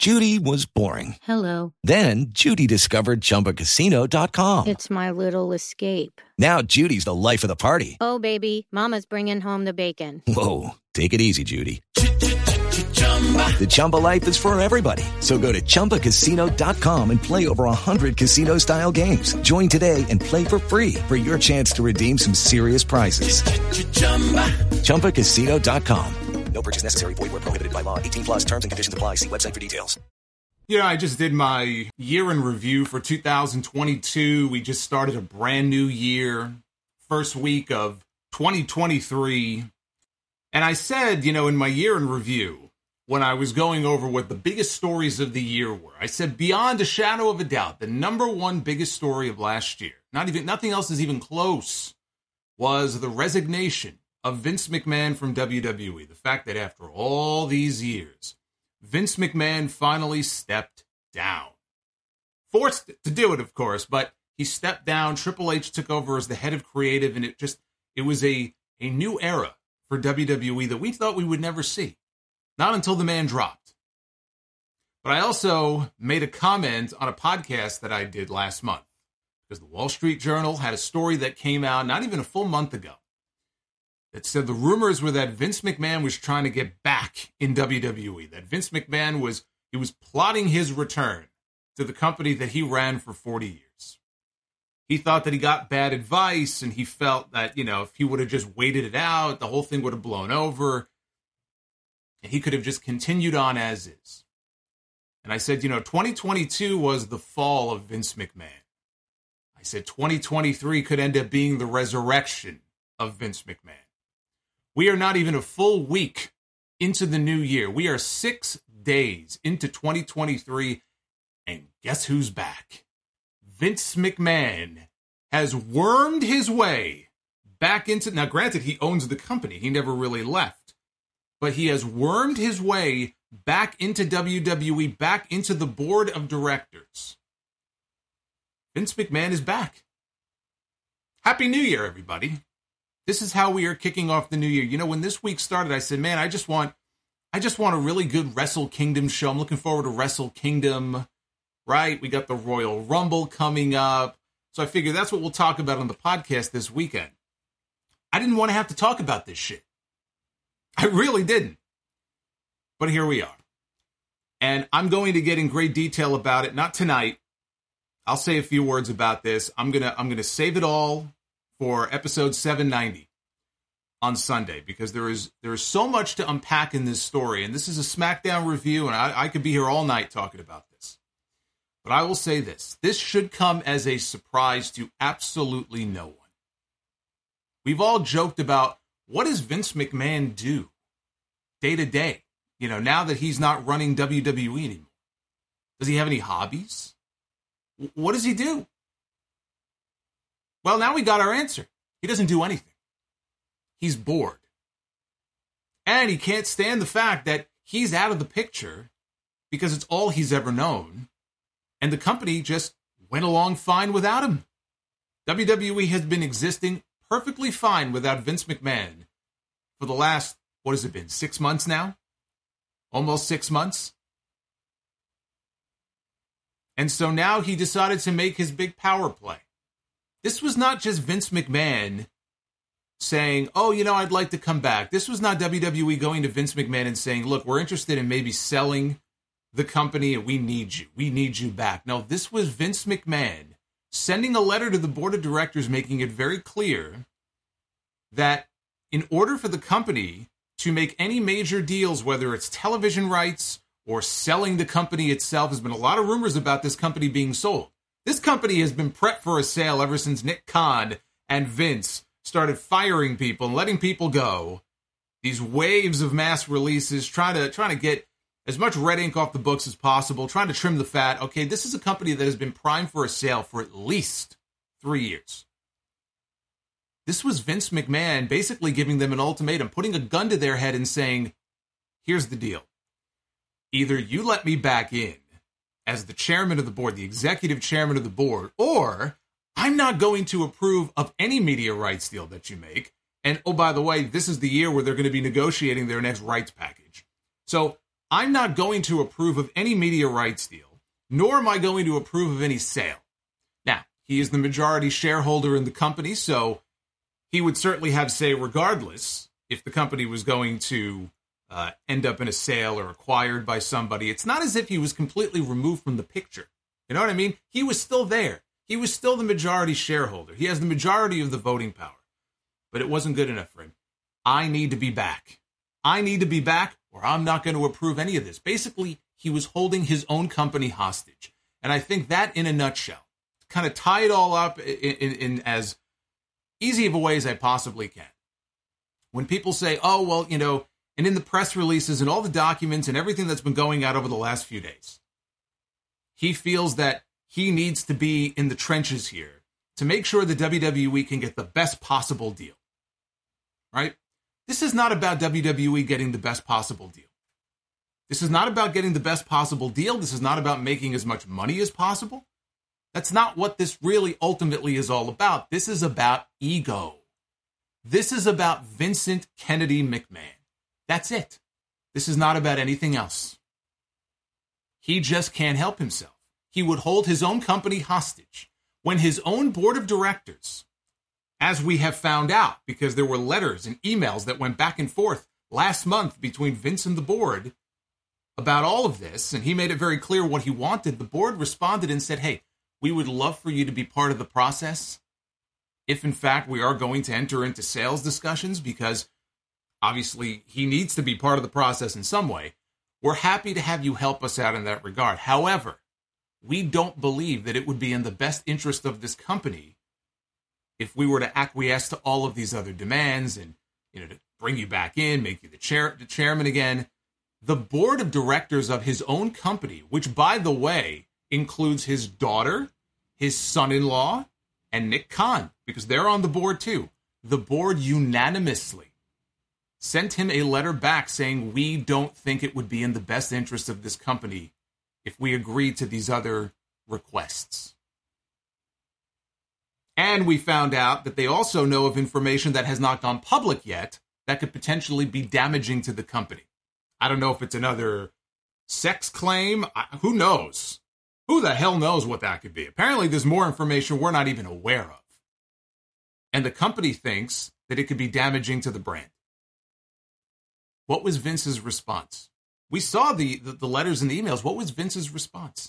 Judy was boring. Hello. Then Judy discovered ChumbaCasino.com. It's my little escape. Now Judy's the life of the party. Oh, baby, mama's bringing home the bacon. Whoa, take it easy, Judy. The Chumba life is for everybody. So go to ChumbaCasino.com and play over 100 casino-style games. Join today and play for free for your chance to redeem some serious prizes. ChumbaCasino.com. No purchase necessary. Void where prohibited by law. 18 plus terms and conditions apply. See website for details. You know, I just did my year in review for 2022. We just started a brand new year, first week of 2023. And I said, you know, in my year in review, when I was going over what the biggest stories of the year were, I said, beyond a shadow of a doubt, the number one biggest story of last year, nothing else is even close, was the resignation of Vince McMahon from WWE. The fact that after all these years, Vince McMahon finally stepped down. Forced to do it, of course, but he stepped down. Triple H took over as the head of creative, and it was a new era for WWE that we thought we would never see. Not until the man dropped. But I also made a comment on a podcast that I did last month, because the Wall Street Journal had a story that came out not even a full month ago that said the rumors were that Vince McMahon was trying to get back in WWE, that Vince McMahon was plotting his return to the company that he ran for 40 years. He thought that he got bad advice, and he felt that, you know, if he would have just waited it out, the whole thing would have blown over, and he could have just continued on as is. And I said, you know, 2022 was the fall of Vince McMahon. I said 2023 could end up being the resurrection of Vince McMahon. We are not even a full week into the new year. We are 6 days into 2023, and guess who's back? Vince McMahon has wormed his way back into... Now, granted, he owns the company. He never really left. But he has wormed his way back into WWE, back into the board of directors. Vince McMahon is back. Happy New Year, everybody. This is how we are kicking off the new year. You know, when this week started, I said, man, I just want a really good Wrestle Kingdom show. I'm looking forward to Wrestle Kingdom, right? We got the Royal Rumble coming up. So I figured that's what we'll talk about on the podcast this weekend. I didn't want to have to talk about this shit. I really didn't. But here we are. And I'm going to get in great detail about it. Not tonight. I'll say a few words about this. I'm gonna save it all for episode 790 on Sunday, because there is so much to unpack in this story, and this is a SmackDown review, and I could be here all night talking about this. But I will say this should come as a surprise to absolutely no one. We've all joked about, what does Vince McMahon do day to day, you know, now that he's not running WWE anymore? Does he have any hobbies? What does he do? Well, now we got our answer. He doesn't do anything. He's bored. And he can't stand the fact that he's out of the picture because it's all he's ever known. And the company just went along fine without him. WWE has been existing perfectly fine without Vince McMahon for the last, what has it been, 6 months now? Almost 6 months. And so now he decided to make his big power play. This was not just Vince McMahon saying, oh, you know, I'd like to come back. This was not WWE going to Vince McMahon and saying, look, we're interested in maybe selling the company and we need you. We need you back. No, this was Vince McMahon sending a letter to the board of directors making it very clear that in order for the company to make any major deals, whether it's television rights or selling the company itself, there's been a lot of rumors about this company being sold. This company has been prepped for a sale ever since Nick Khan and Vince started firing people and letting people go. These waves of mass releases, trying to get as much red ink off the books as possible, trying to trim the fat. Okay, this is a company that has been primed for a sale for at least 3 years. This was Vince McMahon basically giving them an ultimatum, putting a gun to their head and saying, here's the deal. Either you let me back in as the chairman of the board, the executive chairman of the board, or I'm not going to approve of any media rights deal that you make. And, oh, by the way, this is the year where they're going to be negotiating their next rights package. So I'm not going to approve of any media rights deal, nor am I going to approve of any sale. Now, he is the majority shareholder in the company, so he would certainly have say regardless if the company was going to end up in a sale or acquired by somebody. It's not as if he was completely removed from the picture. You know what I mean? He was still there. He was still the majority shareholder. He has the majority of the voting power. But it wasn't good enough for him. I need to be back. I need to be back, or I'm not going to approve any of this. Basically, he was holding his own company hostage. And I think that, in a nutshell, to kind of tie it all up in as easy of a way as I possibly can. When people say, oh, well, you know, and in the press releases and all the documents and everything that's been going out over the last few days, he feels that he needs to be in the trenches here to make sure the WWE can get the best possible deal. Right? This is not about WWE getting the best possible deal. This is not about getting the best possible deal. This is not about making as much money as possible. That's not what this really ultimately is all about. This is about ego. This is about Vincent Kennedy McMahon. That's it. This is not about anything else. He just can't help himself. He would hold his own company hostage when his own board of directors, as we have found out, because there were letters and emails that went back and forth last month between Vince and the board about all of this, and he made it very clear what he wanted. The board responded and said, hey, we would love for you to be part of the process if, in fact, we are going to enter into sales discussions, because obviously he needs to be part of the process in some way. We're happy to have you help us out in that regard. However, we don't believe that it would be in the best interest of this company if we were to acquiesce to all of these other demands and, you know, to bring you back in, make you the chairman again. The board of directors of his own company, which, by the way, includes his daughter, his son-in-law, and Nick Khan, because they're on the board too. The board unanimously sent him a letter back saying, we don't think it would be in the best interest of this company if we agreed to these other requests. And we found out that they also know of information that has not gone public yet that could potentially be damaging to the company. I don't know if it's another sex claim. Who knows? Who the hell knows what that could be? Apparently, there's more information we're not even aware of. And the company thinks that it could be damaging to the brand. What was Vince's response? We saw the letters and the emails. What was Vince's response?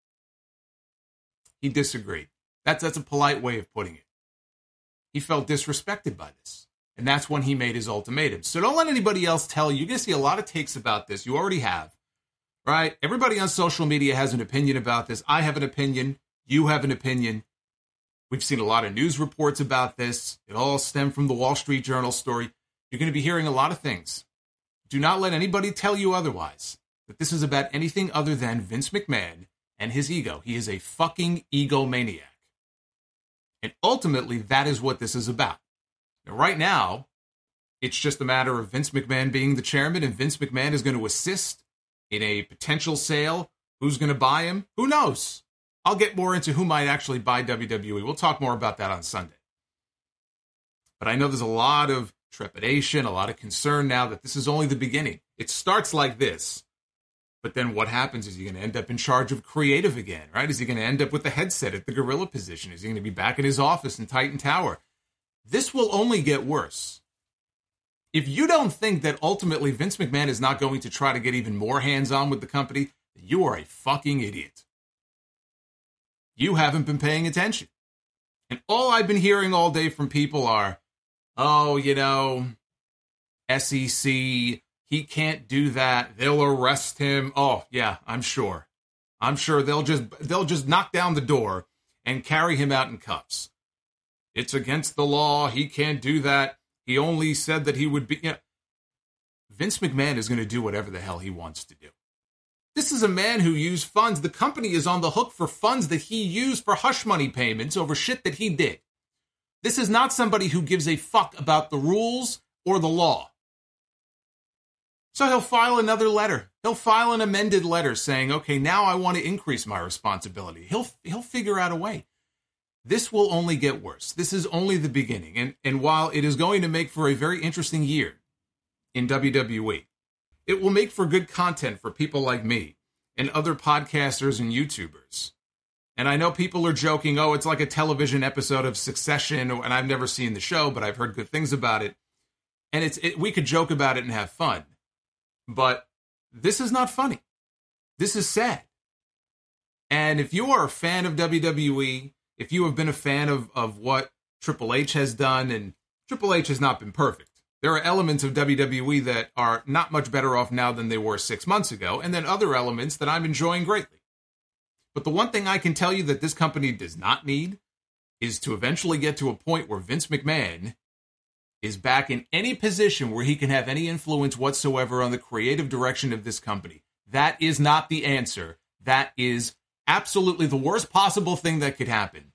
He disagreed. That's a polite way of putting it. He felt disrespected by this. And that's when he made his ultimatum. So don't let anybody else tell you. You're going to see a lot of takes about this. You already have. Right? Everybody on social media has an opinion about this. I have an opinion. You have an opinion. We've seen a lot of news reports about this. It all stemmed from the Wall Street Journal story. You're going to be hearing a lot of things. Do not let anybody tell you otherwise, that this is about anything other than Vince McMahon and his ego. He is a fucking egomaniac. And ultimately, that is what this is about. Now, right now, it's just a matter of Vince McMahon being the chairman, and Vince McMahon is going to assist in a potential sale. Who's going to buy him? Who knows? I'll get more into who might actually buy WWE. We'll talk more about that on Sunday. But I know there's a lot of trepidation, a lot of concern now that this is only the beginning. It starts like this, but then what happens? Is he going to end up in charge of creative again, right? Is he going to end up with the headset at the gorilla position? Is he going to be back in his office in Titan Tower? This will only get worse. If you don't think that ultimately Vince McMahon is not going to try to get even more hands-on with the company, you are a fucking idiot. You haven't been paying attention. And all I've been hearing all day from people are, oh, you know, SEC, he can't do that. They'll arrest him. Oh, yeah, I'm sure. I'm sure they'll just knock down the door and carry him out in cuffs. It's against the law. He can't do that. He only said that he would be. You know, Vince McMahon is going to do whatever the hell he wants to do. This is a man who used funds. The company is on the hook for funds that he used for hush money payments over shit that he did. This is not somebody who gives a fuck about the rules or the law. So he'll file another letter. He'll file an amended letter saying, okay, now I want to increase my responsibility. He'll figure out a way. This will only get worse. This is only the beginning. And while it is going to make for a very interesting year in WWE, It will make for good content for people like me and other podcasters and YouTubers. And I know people are joking, oh, it's like a television episode of Succession, and I've never seen the show, but I've heard good things about it. And we could joke about it and have fun. But this is not funny. This is sad. And if you are a fan of WWE, if you have been a fan of what Triple H has done, and Triple H has not been perfect. There are elements of WWE that are not much better off now than they were 6 months ago, and then other elements that I'm enjoying greatly. But the one thing I can tell you that this company does not need is to eventually get to a point where Vince McMahon is back in any position where he can have any influence whatsoever on the creative direction of this company. That is not the answer. That is absolutely the worst possible thing that could happen.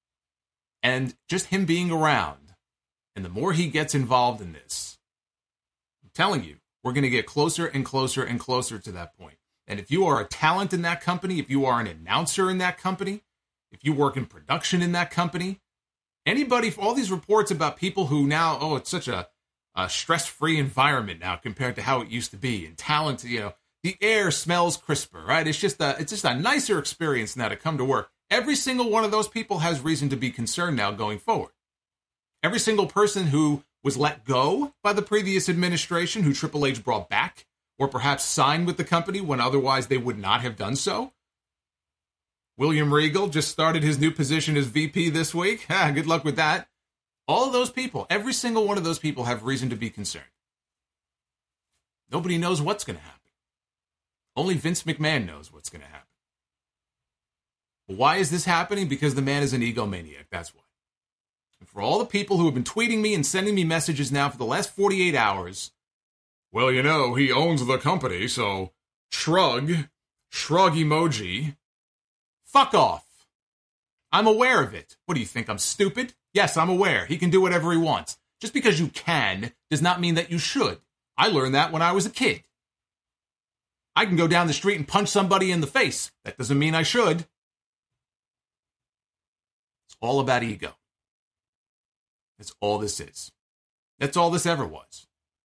And just him being around, and the more he gets involved in this, I'm telling you, we're going to get closer and closer and closer to that point. And if you are a talent in that company, if you are an announcer in that company, if you work in production in that company, anybody, all these reports about people who now, oh, it's such a stress-free environment now compared to how it used to be. And talent, you know, the air smells crisper, right? It's just a nicer experience now to come to work. Every single one of those people has reason to be concerned now going forward. Every single person who was let go by the previous administration, who Triple H brought back, or perhaps signed with the company when otherwise they would not have done so. William Regal just started his new position as VP this week. Good luck with that. All of those people, every single one of those people have reason to be concerned. Nobody knows what's going to happen. Only Vince McMahon knows what's going to happen. Why is this happening? Because the man is an egomaniac, that's why. And for all the people who have been tweeting me and sending me messages now for the last 48 hours, well, you know, he owns the company, so shrug emoji. Fuck off. I'm aware of it. What do you think, I'm stupid? Yes, I'm aware. He can do whatever he wants. Just because you can does not mean that you should. I learned that when I was a kid. I can go down the street and punch somebody in the face. That doesn't mean I should. It's all about ego. That's all this is. That's all this ever was.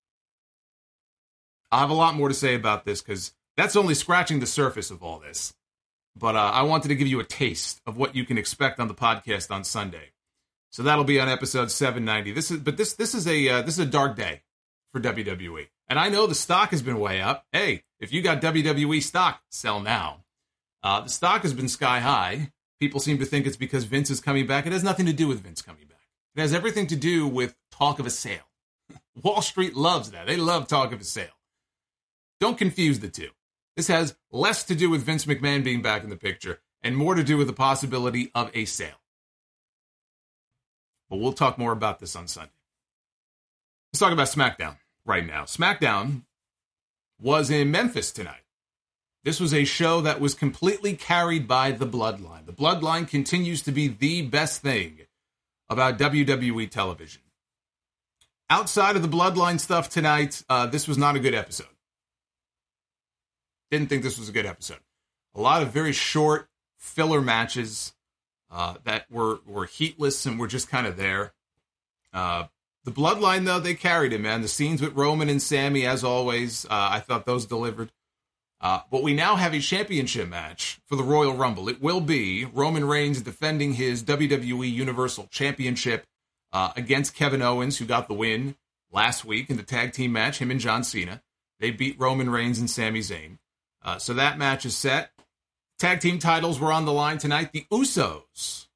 I have a lot more to say about this because that's only scratching the surface of all this. But I wanted to give you a taste of what you can expect on the podcast on Sunday. So that'll be on episode 790. This is a dark day for WWE. And I know the stock has been way up. Hey, if you got WWE stock, sell now. The stock has been sky high. People seem to think it's because Vince is coming back. It has nothing to do with Vince coming back. It has everything to do with talk of a sale. Wall Street loves that. They love talk of a sale. Don't confuse the two. This has less to do with Vince McMahon being back in the picture and more to do with the possibility of a sale. But we'll talk more about this on Sunday. Let's talk about SmackDown right now. SmackDown was in Memphis tonight. This was a show that was completely carried by the Bloodline. The Bloodline continues to be the best thing about WWE television. Outside of the Bloodline stuff tonight, this was not a good episode. Didn't think this was a good episode. A lot of very short filler matches that were heatless and were just kind of there. The Bloodline, though, they carried it, man. The scenes with Roman and Sammy, as always, I thought those delivered. But we now have a championship match for the Royal Rumble. It will be Roman Reigns defending his WWE Universal Championship against Kevin Owens, who got the win last week in the tag team match, him and John Cena. They beat Roman Reigns and Sami Zayn. So that match is set. Tag team titles were on the line tonight. The Usos,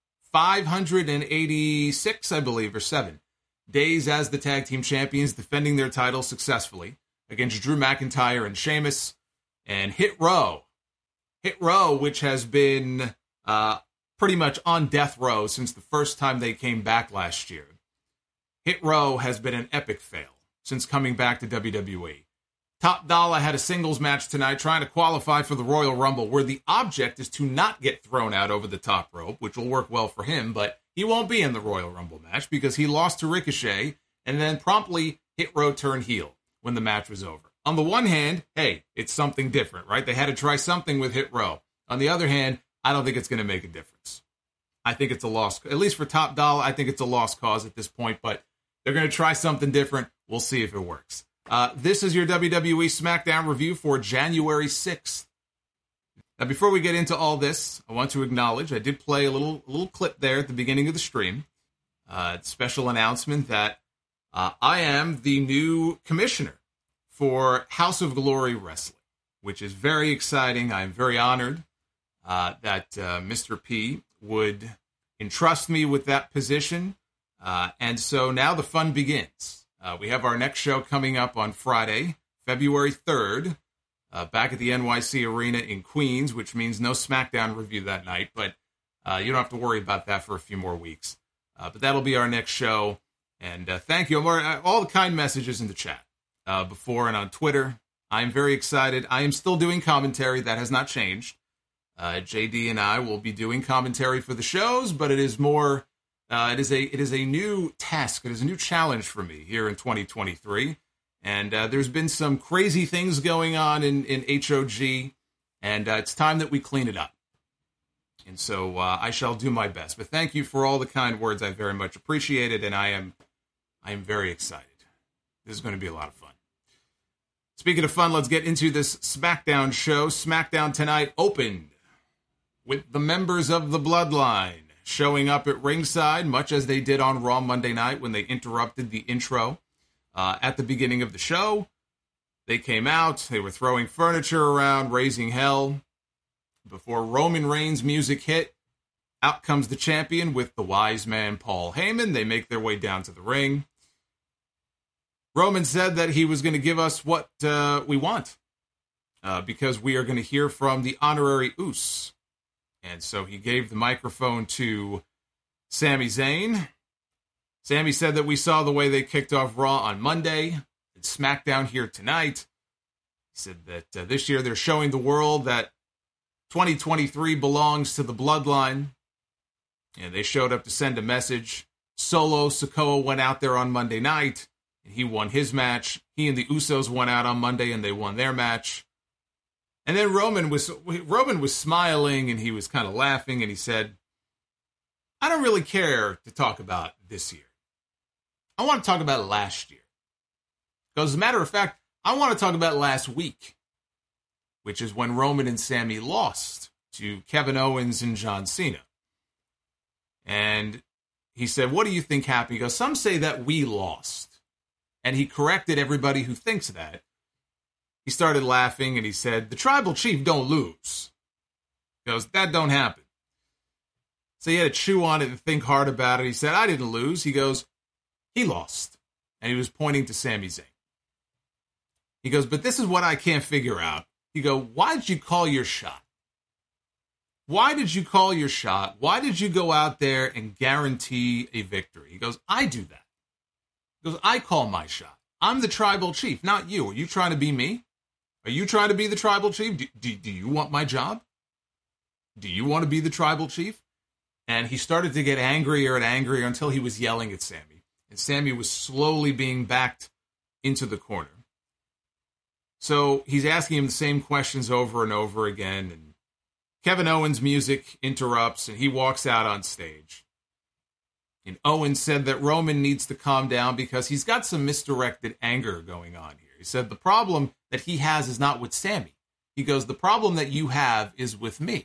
586, I believe, or 7 days as the tag team champions, defending their titles successfully against Drew McIntyre and Sheamus. And Hit Row, which has been pretty much on death row since the first time they came back last year. Hit Row has been an epic fail since coming back to WWE. Top Dollar had a singles match tonight trying to qualify for the Royal Rumble, where the object is to not get thrown out over the top rope, which will work well for him, but he won't be in the Royal Rumble match because he lost to Ricochet and then promptly Hit Row turned heel when the match was over. On the one hand, hey, it's something different, right? They had to try something with Hit Row. On the other hand, I don't think it's going to make a difference. I think it's a lost, at least for Top Dollar, I think it's a lost cause at this point, but they're going to try something different. We'll see if it works. This is your WWE SmackDown review for January 6th. Now, before we get into all this, I want to acknowledge I did play a little clip there at the beginning of the stream. Special announcement that I am the new commissioner for House of Glory Wrestling, which is very exciting. I'm very honored that Mr. P would entrust me with that position. And so now the fun begins. We have our next show coming up on Friday, February 3rd, back at the NYC Arena in Queens, which means no SmackDown review that night, but you don't have to worry about that for a few more weeks. But that'll be our next show. And thank you. All the kind messages in the chat before and on Twitter. I'm very excited. I am still doing commentary. That has not changed. JD and I will be doing commentary for the shows, but it is more, it is a new task. It is a new challenge for me here in 2023. And there's been some crazy things going on in HOG, and it's time that we clean it up. And so I shall do my best. But thank you for all the kind words. I very much appreciate it, and I am very excited. This is going to be a lot of fun. Speaking of fun, let's get into this SmackDown show. SmackDown tonight opened with the members of the Bloodline showing up at ringside, much as they did on Raw Monday night when they interrupted the intro. At the beginning of the show, they came out, they were throwing furniture around, raising hell. Before Roman Reigns' music hit, out comes the champion with the wise man Paul Heyman. They make their way down to the ring. Roman said that he was going to give us what we want, because we are going to hear from the honorary Usos. And so he gave the microphone to Sami Zayn. Sami said that we saw the way they kicked off Raw on Monday and SmackDown here tonight. He said that this year they're showing the world that 2023 belongs to the Bloodline. And they showed up to send a message. Solo Sikoa went out there on Monday night, and he won his match. He and the Usos went out on Monday, and they won their match. And then Roman was smiling, and he was kind of laughing, and he said, I don't really care to talk about this year. I want to talk about last year. Because as a matter of fact, I want to talk about last week, which is when Roman and Sami lost to Kevin Owens and John Cena. And he said, what do you think happened? He goes, some say that we lost. And he corrected everybody who thinks that. He started laughing and he said, the tribal chief don't lose. He goes, that don't happen. So he had to chew on it and think hard about it. He said, I didn't lose. He goes, he lost. And he was pointing to Sami Zayn. He goes, but this is what I can't figure out. He goes, why did you call your shot? Why did you call your shot? Why did you go out there and guarantee a victory? He goes, I do that. He goes, I call my shot. I'm the tribal chief, not you. Are you trying to be me? Are you trying to be the tribal chief? Do you want my job? Do you want to be the tribal chief? And he started to get angrier and angrier until he was yelling at Sami. And Sami was slowly being backed into the corner. So he's asking him the same questions over and over again. And Kevin Owens' music interrupts and he walks out on stage. And Owens said that Roman needs to calm down because he's got some misdirected anger going on here. He said the problem that he has is not with Sami. He goes, the problem that you have is with me.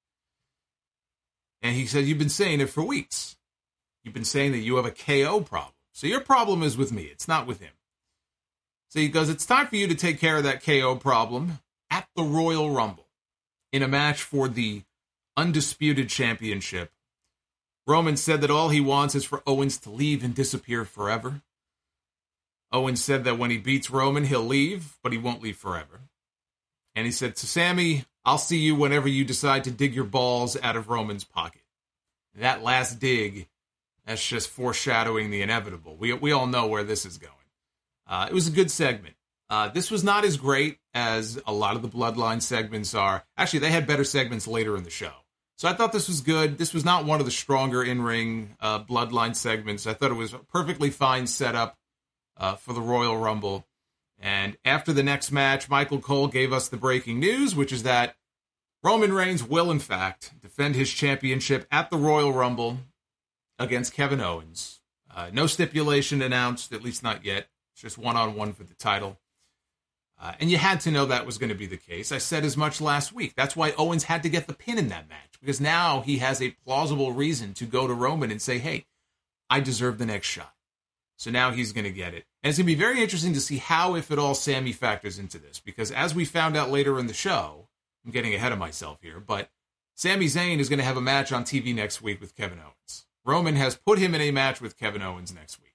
And he said, you've been saying it for weeks. You've been saying that you have a KO problem. So your problem is with me. It's not with him. So he goes, it's time for you to take care of that KO problem at the Royal Rumble in a match for the undisputed championship. Roman said that all he wants is for Owens to leave and disappear forever. Owens said that when he beats Roman, he'll leave, but he won't leave forever. And he said to Sami, I'll see you whenever you decide to dig your balls out of Roman's pocket. That last dig, that's just foreshadowing the inevitable. We all know where this is going. It was a good segment. This was not as great as a lot of the Bloodline segments are. Actually, they had better segments later in the show. So I thought this was good. This was not one of the stronger in-ring Bloodline segments. I thought it was a perfectly fine setup for the Royal Rumble. And after the next match, Michael Cole gave us the breaking news, which is that Roman Reigns will, in fact, defend his championship at the Royal Rumble against Kevin Owens. No stipulation announced, at least not yet. just one-on-one for the title. And you had to know that was going to be the case. I said as much last week. That's why Owens had to get the pin in that match, because now he has a plausible reason to go to Roman and say, hey, I deserve the next shot. So now he's going to get it. And it's going to be very interesting to see how, if at all, Sami factors into this, because as we found out later in the show, I'm getting ahead of myself here, but Sami Zayn is going to have a match on TV next week with Kevin Owens. Roman has put him in a match with Kevin Owens next week.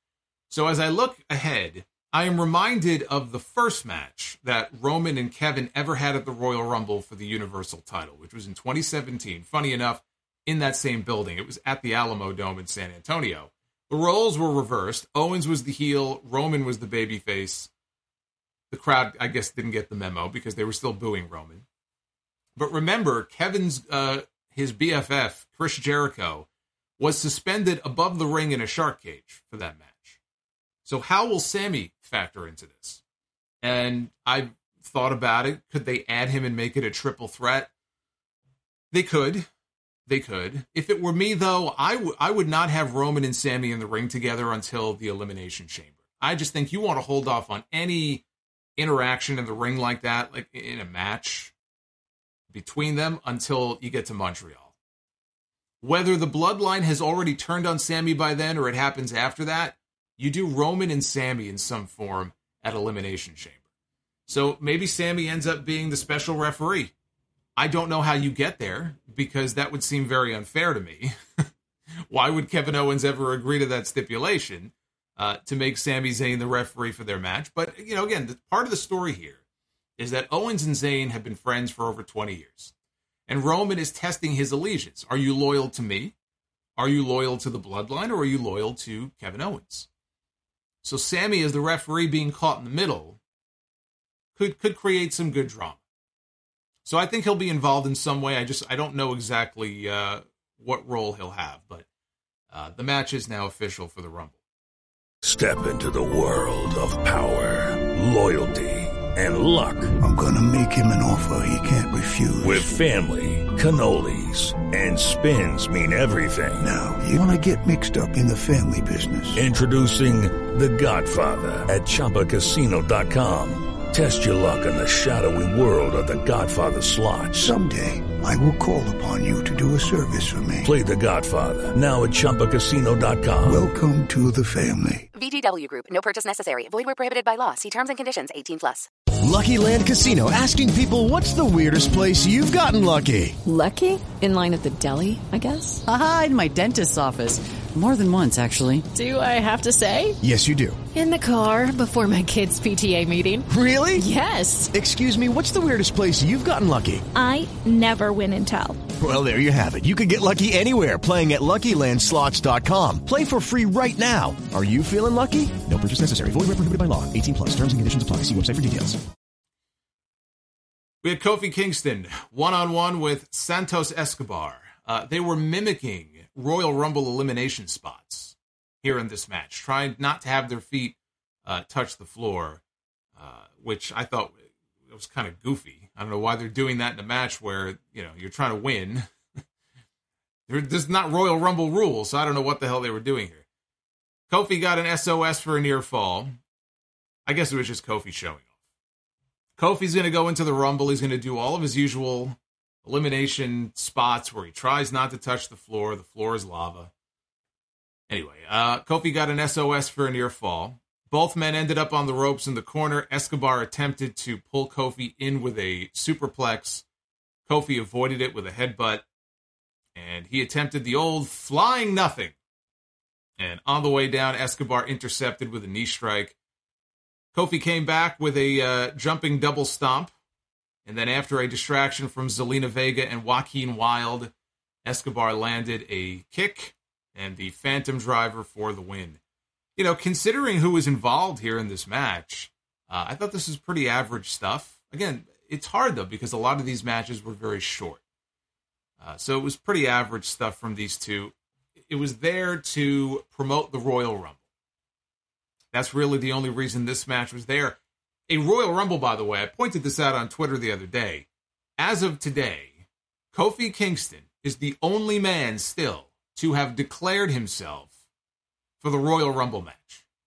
So as I look ahead, I am reminded of the first match that Roman and Kevin ever had at the Royal Rumble for the Universal title, which was in 2017. Funny enough, in that same building. It was at the Alamo Dome in San Antonio. The roles were reversed. Owens was the heel. Roman was the babyface. The crowd, I guess, didn't get the memo because they were still booing Roman. But remember, Kevin's, his BFF, Chris Jericho, was suspended above the ring in a shark cage for that match. So how will Sami factor into this? And I thought about it. Could they add him and make it a triple threat? They could. They could. If it were me, though, I would not have Roman and Sami in the ring together until the Elimination Chamber. I just think you want to hold off on any interaction in the ring like that, like in a match between them, until you get to Montreal. Whether the bloodline has already turned on Sami by then or it happens after that, you do Roman and Sami in some form at Elimination Chamber. So maybe Sami ends up being the special referee. I don't know how you get there, because that would seem very unfair to me. Why would Kevin Owens ever agree to that stipulation to make Sami Zayn the referee for their match? But, you know, again, part of the story here is that Owens and Zayn have been friends for over 20 years. And Roman is testing his allegiance. Are you loyal to me? Are you loyal to the bloodline? Or are you loyal to Kevin Owens? So Sami, as the referee being caught in the middle, could create some good drama. So I think he'll be involved in some way. I don't know exactly what role he'll have, but the match is now official for the Rumble. Step into the world of power, loyalty, and luck. I'm gonna make him an offer he can't refuse. With family, cannolis, and spins mean everything. Now, you wanna get mixed up in the family business. Introducing The Godfather at ChumbaCasino.com. Test your luck in the shadowy world of The Godfather slot. Someday, I will call upon you to do a service for me. Play The Godfather, now at ChumbaCasino.com. Welcome to the family. VGW Group. No purchase necessary. Void where prohibited by law. See terms and conditions. 18+. Lucky Land Casino, asking people, what's the weirdest place you've gotten lucky? Lucky? In line at the deli, I guess? Aha, in my dentist's office. More than once, actually. Do I have to say? Yes, you do. In the car before my kids' PTA meeting. Really? Yes. Excuse me, what's the weirdest place you've gotten lucky? I never win and tell. Well, there you have it. You can get lucky anywhere, playing at LuckyLandSlots.com. Play for free right now. Are you feeling lucky? No purchase necessary. Void where prohibited by law. 18+. Terms and conditions apply. See website for details. We had Kofi Kingston one-on-one with Santos Escobar. They were mimicking Royal Rumble elimination spots here in this match, trying not to have their feet touch the floor, which I thought it was kind of goofy. I don't know why they're doing that in a match where, you know, you're trying to win. This is not Royal Rumble rules, so I don't know what the hell they were doing here. Kofi got an SOS for a near fall. I guess it was just Kofi showing off. Kofi's going to go into the Rumble. He's going to do all of his usual elimination spots where he tries not to touch the floor. The floor is lava. Anyway, Kofi got an SOS for a near fall. Both men ended up on the ropes in the corner. Escobar attempted to pull Kofi in with a superplex. Kofi avoided it with a headbutt. And he attempted the old flying nothing. And on the way down, Escobar intercepted with a knee strike. Kofi came back with a jumping double stomp. And then after a distraction from Zelina Vega and Joaquin Wilde, Escobar landed a kick and the Phantom Driver for the win. You know, considering who was involved here in this match, I thought this was pretty average stuff. Again, it's hard, though, because a lot of these matches were very short. So it was pretty average stuff from these two. It was there to promote the Royal Rumble. That's really the only reason this match was there. A Royal Rumble, by the way, I pointed this out on Twitter the other day. As of today, Kofi Kingston is the only man still to have declared himself for the Royal Rumble match.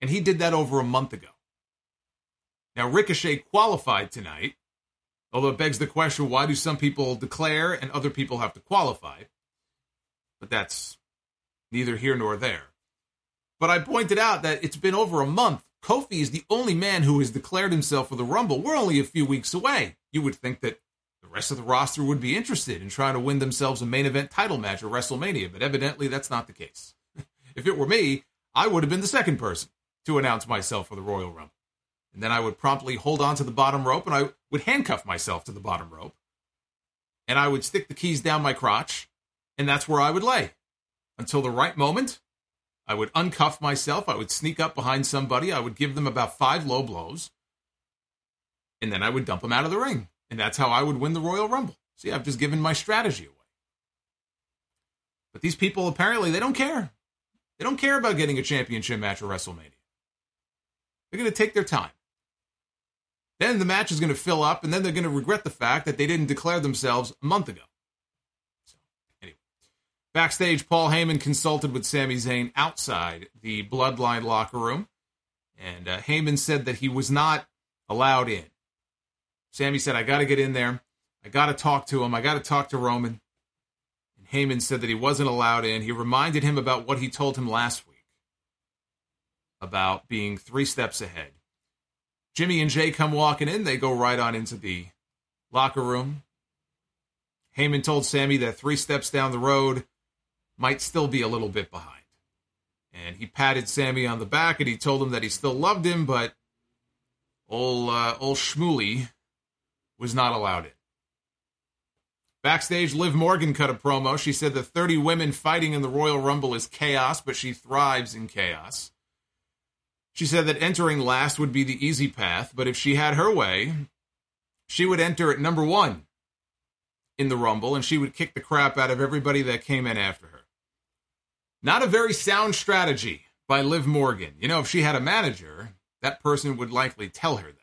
And he did that over a month ago. Now, Ricochet qualified tonight, although it begs the question, why do some people declare and other people have to qualify? But that's neither here nor there. But I pointed out that it's been over a month. Kofi is the only man who has declared himself for the Rumble. We're only a few weeks away. You would think that the rest of the roster would be interested in trying to win themselves a main event title match at WrestleMania, but evidently that's not the case. If it were me, I would have been the second person to announce myself for the Royal Rumble. And then I would promptly hold on to the bottom rope, and I would handcuff myself to the bottom rope. And I would stick the keys down my crotch, and that's where I would lay. Until the right moment, I would uncuff myself, I would sneak up behind somebody, I would give them about 5 low blows, and then I would dump them out of the ring. And that's how I would win the Royal Rumble. See, I've just given my strategy away. But these people, apparently, they don't care. They don't care about getting a championship match at WrestleMania. They're going to take their time. Then the match is going to fill up, and then they're going to regret the fact that they didn't declare themselves a month ago. So, anyway. Backstage, Paul Heyman consulted with Sami Zayn outside the Bloodline locker room, and Heyman said that he was not allowed in. Sami said, I got to get in there. I got to talk to him. I got to talk to Roman. And Heyman said that he wasn't allowed in. He reminded him about what he told him last week about being 3 steps ahead. Jimmy and Jay come walking in. They go right on into the locker room. Heyman told Sami that 3 steps down the road might still be a little bit behind. And he patted Sami on the back, and he told him that he still loved him, but old Shmuley was not allowed in. Backstage, Liv Morgan cut a promo. She said that 30 women fighting in the Royal Rumble is chaos, but she thrives in chaos. She said that entering last would be the easy path, but if she had her way, she would enter at number 1 in the Rumble, and she would kick the crap out of everybody that came in after her. Not a very sound strategy by Liv Morgan. You know, if she had a manager, that person would likely tell her that.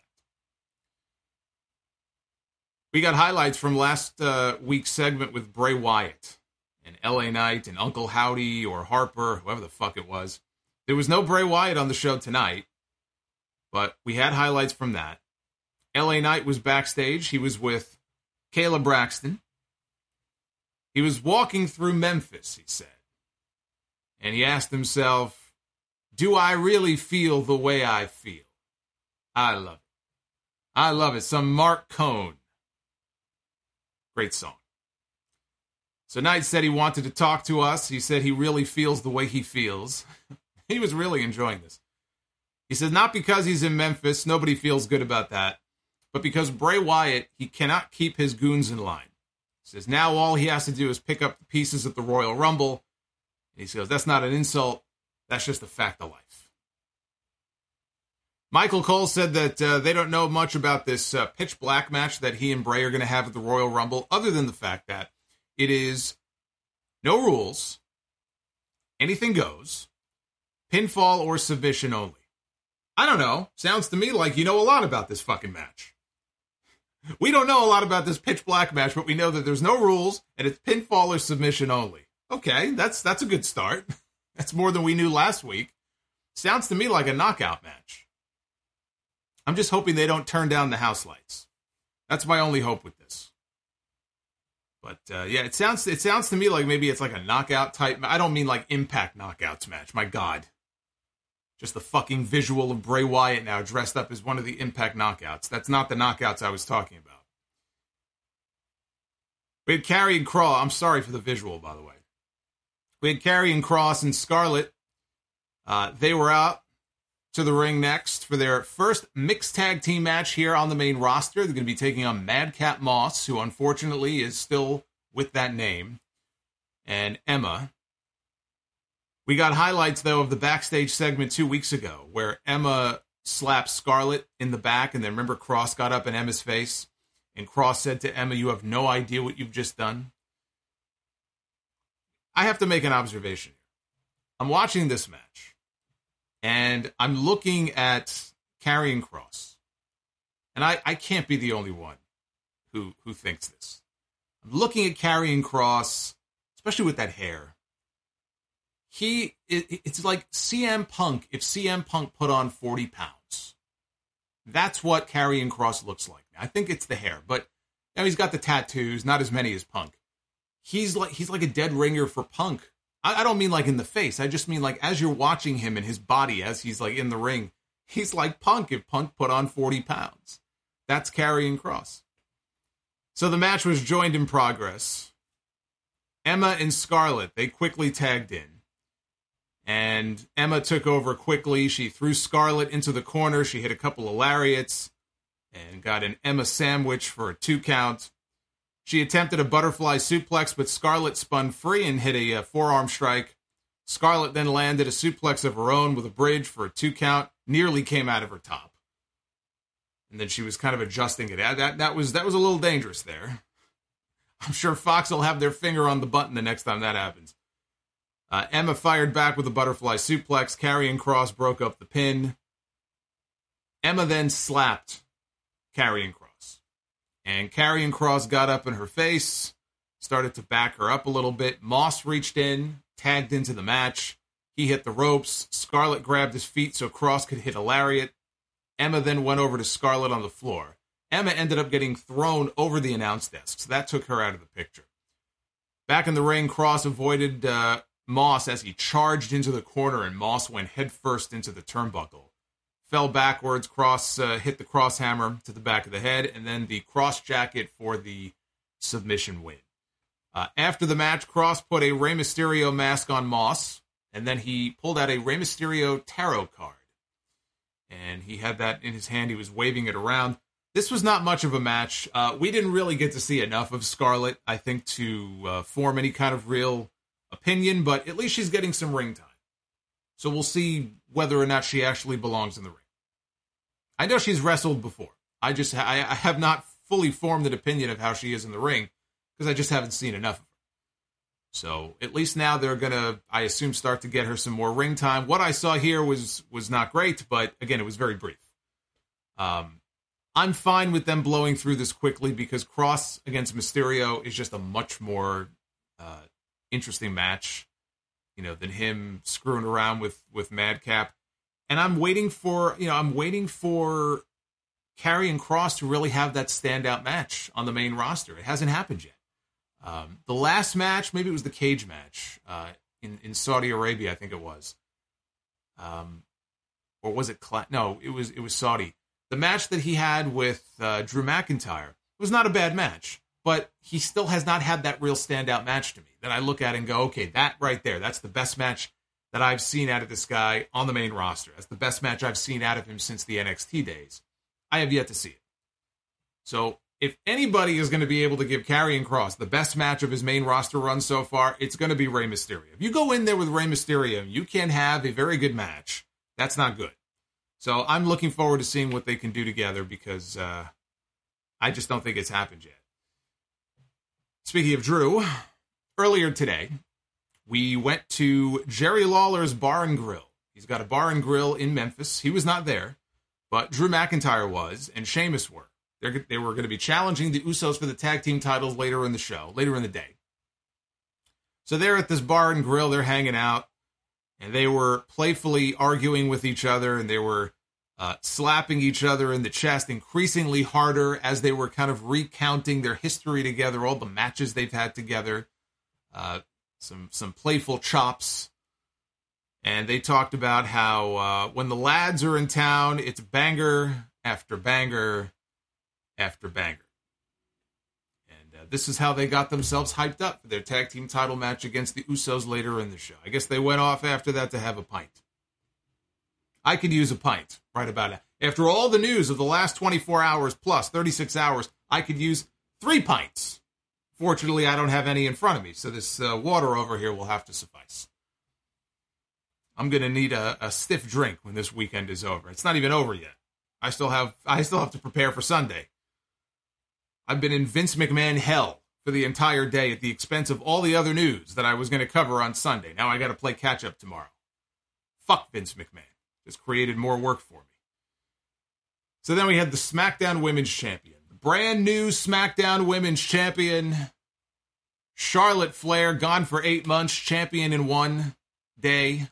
We got highlights from last week's segment with Bray Wyatt and LA Knight and Uncle Howdy or Harper, whoever the fuck it was. There was no Bray Wyatt on the show tonight, but we had highlights from that. LA Knight was backstage. He was with Kayla Braxton. He was walking through Memphis, he said. And he asked himself, do I really feel the way I feel? I love it. I love it. Some Mark Cohn. Great song. So Knight said he wanted to talk to us. He said he really feels the way he feels. He was really enjoying this. He said not because he's in Memphis, nobody feels good about that, but because Bray Wyatt, he cannot keep his goons in line. He says now all he has to do is pick up the pieces at the Royal Rumble. And he says that's not an insult, that's just a fact of life. Michael Cole said that they don't know much about this pitch black match that he and Bray are going to have at the Royal Rumble, other than the fact that it is no rules, anything goes, pinfall or submission only. I don't know. Sounds to me like you know a lot about this fucking match. We don't know a lot about this pitch black match, but we know that there's no rules and it's pinfall or submission only. Okay, that's a good start. That's more than we knew last week. Sounds to me like a knockout match. I'm just hoping they don't turn down the house lights. That's my only hope with this. But yeah, it sounds to me like maybe it's like a knockout type. I don't mean like Impact Knockouts match. My God. Just the fucking visual of Bray Wyatt now dressed up as one of the Impact Knockouts. That's not the knockouts I was talking about. We had Karrion Kross. I'm sorry for the visual, by the way. We had Karrion Kross and Scarlett. They were out to the ring next for their first mixed tag team match here on the main roster. They're going to be taking on Madcap Moss, who unfortunately is still with that name, and Emma. We got highlights, though, of the backstage segment 2 weeks ago, where Emma slapped Scarlett in the back, and then remember Kross got up in Emma's face, and Kross said to Emma, you have no idea what you've just done. I have to make an observation here. I'm watching this match, and I'm looking at Karrion Kross, and I can't be the only one who thinks this. I'm looking at Karrion Kross, especially with that hair. It's like CM Punk if CM Punk put on 40 pounds. That's what Karrion Kross looks like. I think it's the hair, but he's got the tattoos, not as many as Punk. He's like a dead ringer for Punk. I don't mean like in the face. I just mean like as you're watching him in his body as he's like in the ring, he's like Punk if Punk put on 40 pounds. That's Karrion Kross. So the match was joined in progress. Emma and Scarlett, they quickly tagged in. And Emma took over quickly. She threw Scarlett into the corner. She hit a couple of lariats and got an Emma sandwich for a 2 count. She attempted a butterfly suplex, but Scarlett spun free and hit a forearm strike. Scarlett then landed a suplex of her own with a bridge for a 2 count. Nearly came out of her top. And then she was kind of adjusting it. That was a little dangerous there. I'm sure Fox will have their finger on the button the next time that happens. Emma fired back with a butterfly suplex. Karrion Kross broke up the pin. Emma then slapped Karrion Kross. And Karrion Kross got up in her face, started to back her up a little bit. Moss reached in, tagged into the match. He hit the ropes. Scarlett grabbed his feet so Kross could hit a lariat. Emma then went over to Scarlett on the floor. Emma ended up getting thrown over the announce desk, so that took her out of the picture. Back in the ring, Kross avoided Moss as he charged into the corner, and Moss went headfirst into the turnbuckle. Fell backwards, Kross hit the cross hammer to the back of the head, and then the cross jacket for the submission win. After the match, Kross put a Rey Mysterio mask on Moss, and then he pulled out a Rey Mysterio tarot card. And he had that in his hand. He was waving it around. This was not much of a match. We didn't really get to see enough of Scarlett, I think, to form any kind of real opinion, but at least she's getting some ring time. So we'll see whether or not she actually belongs in the ring. I know she's wrestled before. I have not fully formed an opinion of how she is in the ring because I just haven't seen enough of her. So at least now they're going to, I assume, start to get her some more ring time. What I saw here was not great, but again, it was very brief. I'm fine with them blowing through this quickly because Kross against Mysterio is just a much more interesting match, than him screwing around with Madcap. And I'm waiting for Karrion Kross to really have that standout match on the main roster. It hasn't happened yet. The last match, maybe it was the cage match in Saudi Arabia, I think it was. Or was it? No, it was Saudi. The match that he had with Drew McIntyre was not a bad match, but he still has not had that real standout match to me that I look at and go, okay, that right there, that's the best match that I've seen out of this guy on the main roster. That's the best match I've seen out of him since the NXT days. I have yet to see it. So if anybody is going to be able to give Karrion Kross the best match of his main roster run so far, it's going to be Rey Mysterio. If you go in there with Rey Mysterio, you can have a very good match. That's not good. So I'm looking forward to seeing what they can do together because I just don't think it's happened yet. Speaking of Drew, earlier today, we went to Jerry Lawler's Bar and Grill. He's got a bar and grill in Memphis. He was not there, but Drew McIntyre was, and Sheamus were. They were going to be challenging the Usos for the tag team titles later in the day. So they're at this bar and grill, they're hanging out, and they were playfully arguing with each other, and they were slapping each other in the chest increasingly harder as they were kind of recounting their history together, all the matches they've had together, some playful chops. And they talked about how when the lads are in town, it's banger after banger after banger. And this is how they got themselves hyped up for their tag team title match against the Usos later in the show. I guess they went off after that to have a pint. I could use a pint right about now. After all the news of the last 24 hours plus 36 hours, I could use 3 pints. Fortunately, I don't have any in front of me, so this water over here will have to suffice. I'm going to need a stiff drink when this weekend is over. It's not even over yet. I still have to prepare for Sunday. I've been in Vince McMahon hell for the entire day at the expense of all the other news that I was going to cover on Sunday. Now I got to play catch up tomorrow. Fuck Vince McMahon. Just created more work for me. So then we had the SmackDown Women's Champion. The brand new SmackDown Women's Champion. Charlotte Flair, gone for 8 months, champion in 1. Day.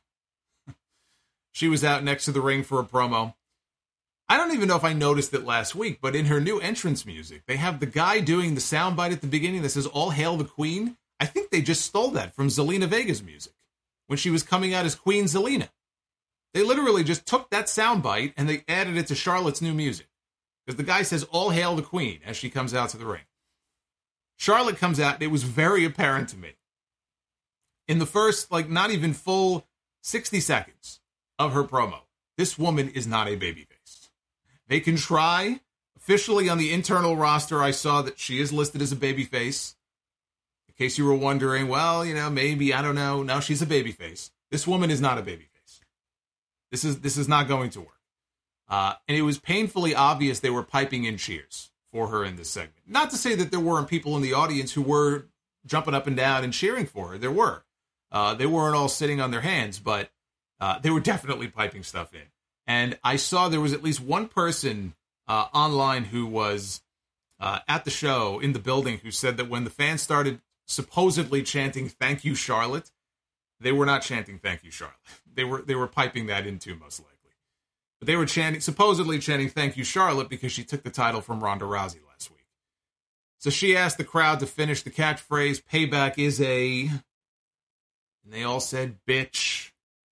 She was out next to the ring for a promo. I don't even know if I noticed it last week, but in her new entrance music, they have the guy doing the soundbite at the beginning that says, "All Hail the Queen." I think they just stole that from Zelina Vega's music when she was coming out as Queen Zelina. They literally just took that soundbite and they added it to Charlotte's new music. Because the guy says, "All Hail the Queen," as she comes out to the ring. Charlotte comes out, and it was very apparent to me. In the first, not even full 60 seconds of her promo, this woman is not a babyface. They can try. Officially on the internal roster, I saw that she is listed as a babyface. In case you were wondering, well, maybe, I don't know. No, she's a babyface. This woman is not a babyface. This is not going to work. And it was painfully obvious they were piping in cheers for her in this segment. Not to say that there weren't people in the audience who were jumping up and down and cheering for her. There were. They weren't all sitting on their hands, but they were definitely piping stuff in. And I saw there was at least one person online who was at the show in the building who said that when the fans started supposedly chanting "Thank you, Charlotte," they were not chanting "Thank you, Charlotte." They were piping that in too, most likely. But they were supposedly chanting "Thank you, Charlotte," because she took the title from Ronda Rousey last week. So she asked the crowd to finish the catchphrase, "Payback is a..." And they all said, "Bitch."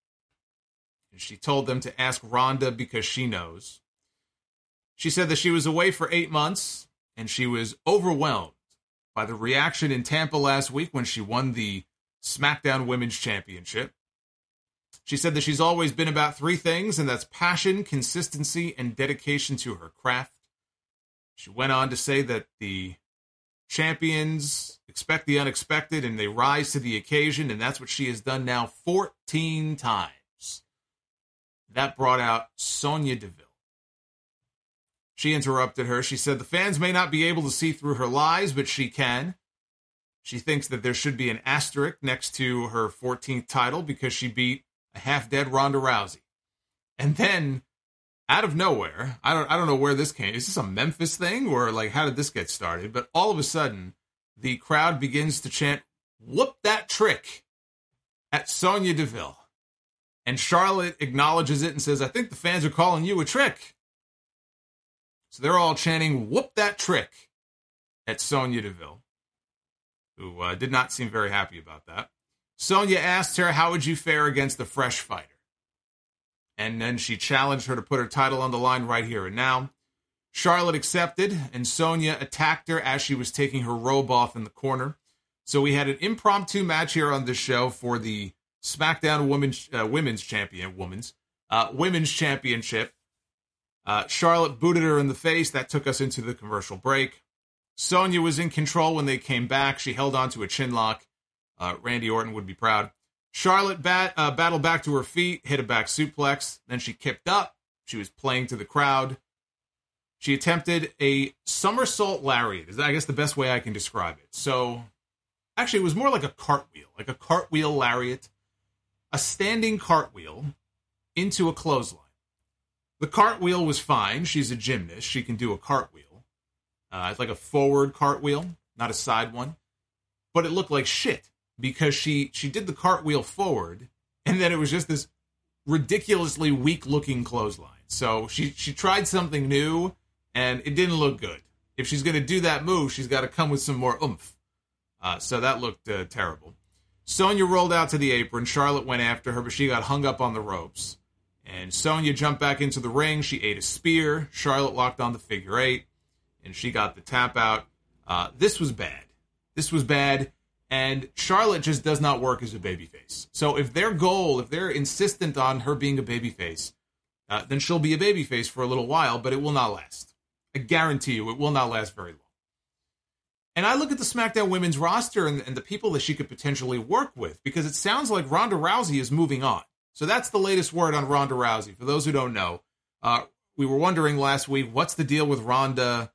And she told them to ask Ronda because she knows. She said that she was away for 8 months, and she was overwhelmed by the reaction in Tampa last week when she won the SmackDown Women's Championship. She said that she's always been about 3 things, and that's passion, consistency, and dedication to her craft. She went on to say that the champions expect the unexpected, and they rise to the occasion, and that's what she has done now 14 times. That brought out Sonya Deville. She interrupted her. She said the fans may not be able to see through her lies, but she can. She thinks that there should be an asterisk next to her 14th title because she beat a half-dead Ronda Rousey. And then, out of nowhere, I don't know where this came. Is this a Memphis thing? Or, how did this get started? But all of a sudden, the crowd begins to chant, "Whoop that trick," at Sonya Deville. And Charlotte acknowledges it and says, "I think the fans are calling you a trick." So they're all chanting, "Whoop that trick," at Sonya Deville, who did not seem very happy about that. Sonya asked her, "How would you fare against a fresh fighter?" And then she challenged her to put her title on the line right here and now. Charlotte accepted, and Sonya attacked her as she was taking her robe off in the corner. So we had an impromptu match here on this show for the SmackDown Women's Championship. Charlotte booted her in the face. That took us into the commercial break. Sonya was in control when they came back. She held on to a chin lock. Randy Orton would be proud. Charlotte battled back to her feet, hit a back suplex. Then she kicked up. She was playing to the crowd. She attempted a somersault lariat, is I guess the best way I can describe it. So, actually, it was more like a cartwheel lariat. A standing cartwheel into a clothesline. The cartwheel was fine. She's a gymnast. She can do a cartwheel. It's like a forward cartwheel, not a side one. But it looked like shit because she did the cartwheel forward, and then it was just this ridiculously weak-looking clothesline. So she tried something new, and it didn't look good. If she's going to do that move, she's got to come with some more oomph. So that looked terrible. Sonya rolled out to the apron. Charlotte went after her, but she got hung up on the ropes. And Sonya jumped back into the ring. She ate a spear. Charlotte locked on the figure 8, and she got the tap out. This was bad. And Charlotte just does not work as a babyface. So if they're insistent on her being a babyface, then she'll be a babyface for a little while, but it will not last. I guarantee you, it will not last very long. And I look at the SmackDown Women's roster and the people that she could potentially work with, because it sounds like Ronda Rousey is moving on. So that's the latest word on Ronda Rousey. For those who don't know, we were wondering last week, what's the deal with Ronda?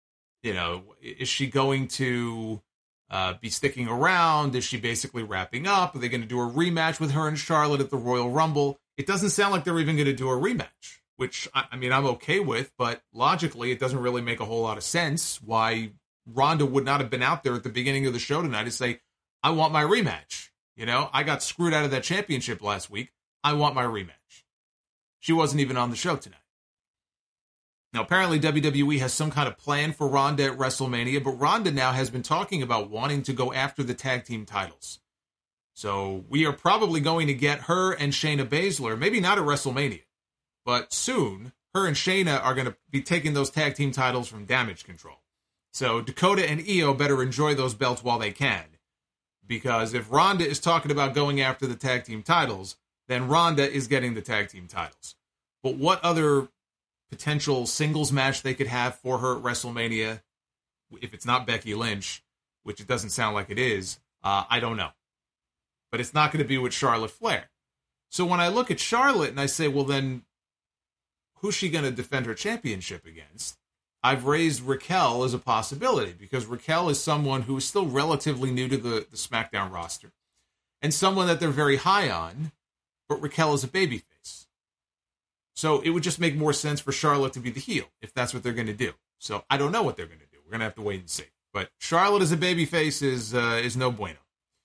Is she going to be sticking around? Is she basically wrapping up? Are they going to do a rematch with her and Charlotte at the Royal Rumble? It doesn't sound like they're even going to do a rematch, which, I'm okay with, but logically, it doesn't really make a whole lot of sense why Ronda would not have been out there at the beginning of the show tonight to say, "I want my rematch." You know, I got screwed out of that championship last week. I want my rematch. She wasn't even on the show tonight. Now, apparently WWE has some kind of plan for Ronda at WrestleMania, but Ronda now has been talking about wanting to go after the tag team titles. So we are probably going to get her and Shayna Baszler, maybe not at WrestleMania, but soon, her and Shayna are going to be taking those tag team titles from Damage Control. So Dakota and Io better enjoy those belts while they can. Because if Ronda is talking about going after the tag team titles, then Ronda is getting the tag team titles. But what other potential singles match they could have for her at WrestleMania, if it's not Becky Lynch, which it doesn't sound like it is, I don't know. But it's not going to be with Charlotte Flair. So when I look at Charlotte and I say, well then, who's she going to defend her championship against? I've raised Raquel as a possibility because Raquel is someone who is still relatively new to the SmackDown roster and someone that they're very high on, but Raquel is a babyface. So it would just make more sense for Charlotte to be the heel if that's what they're going to do. So I don't know what they're going to do. We're going to have to wait and see. But Charlotte as a babyface is no bueno.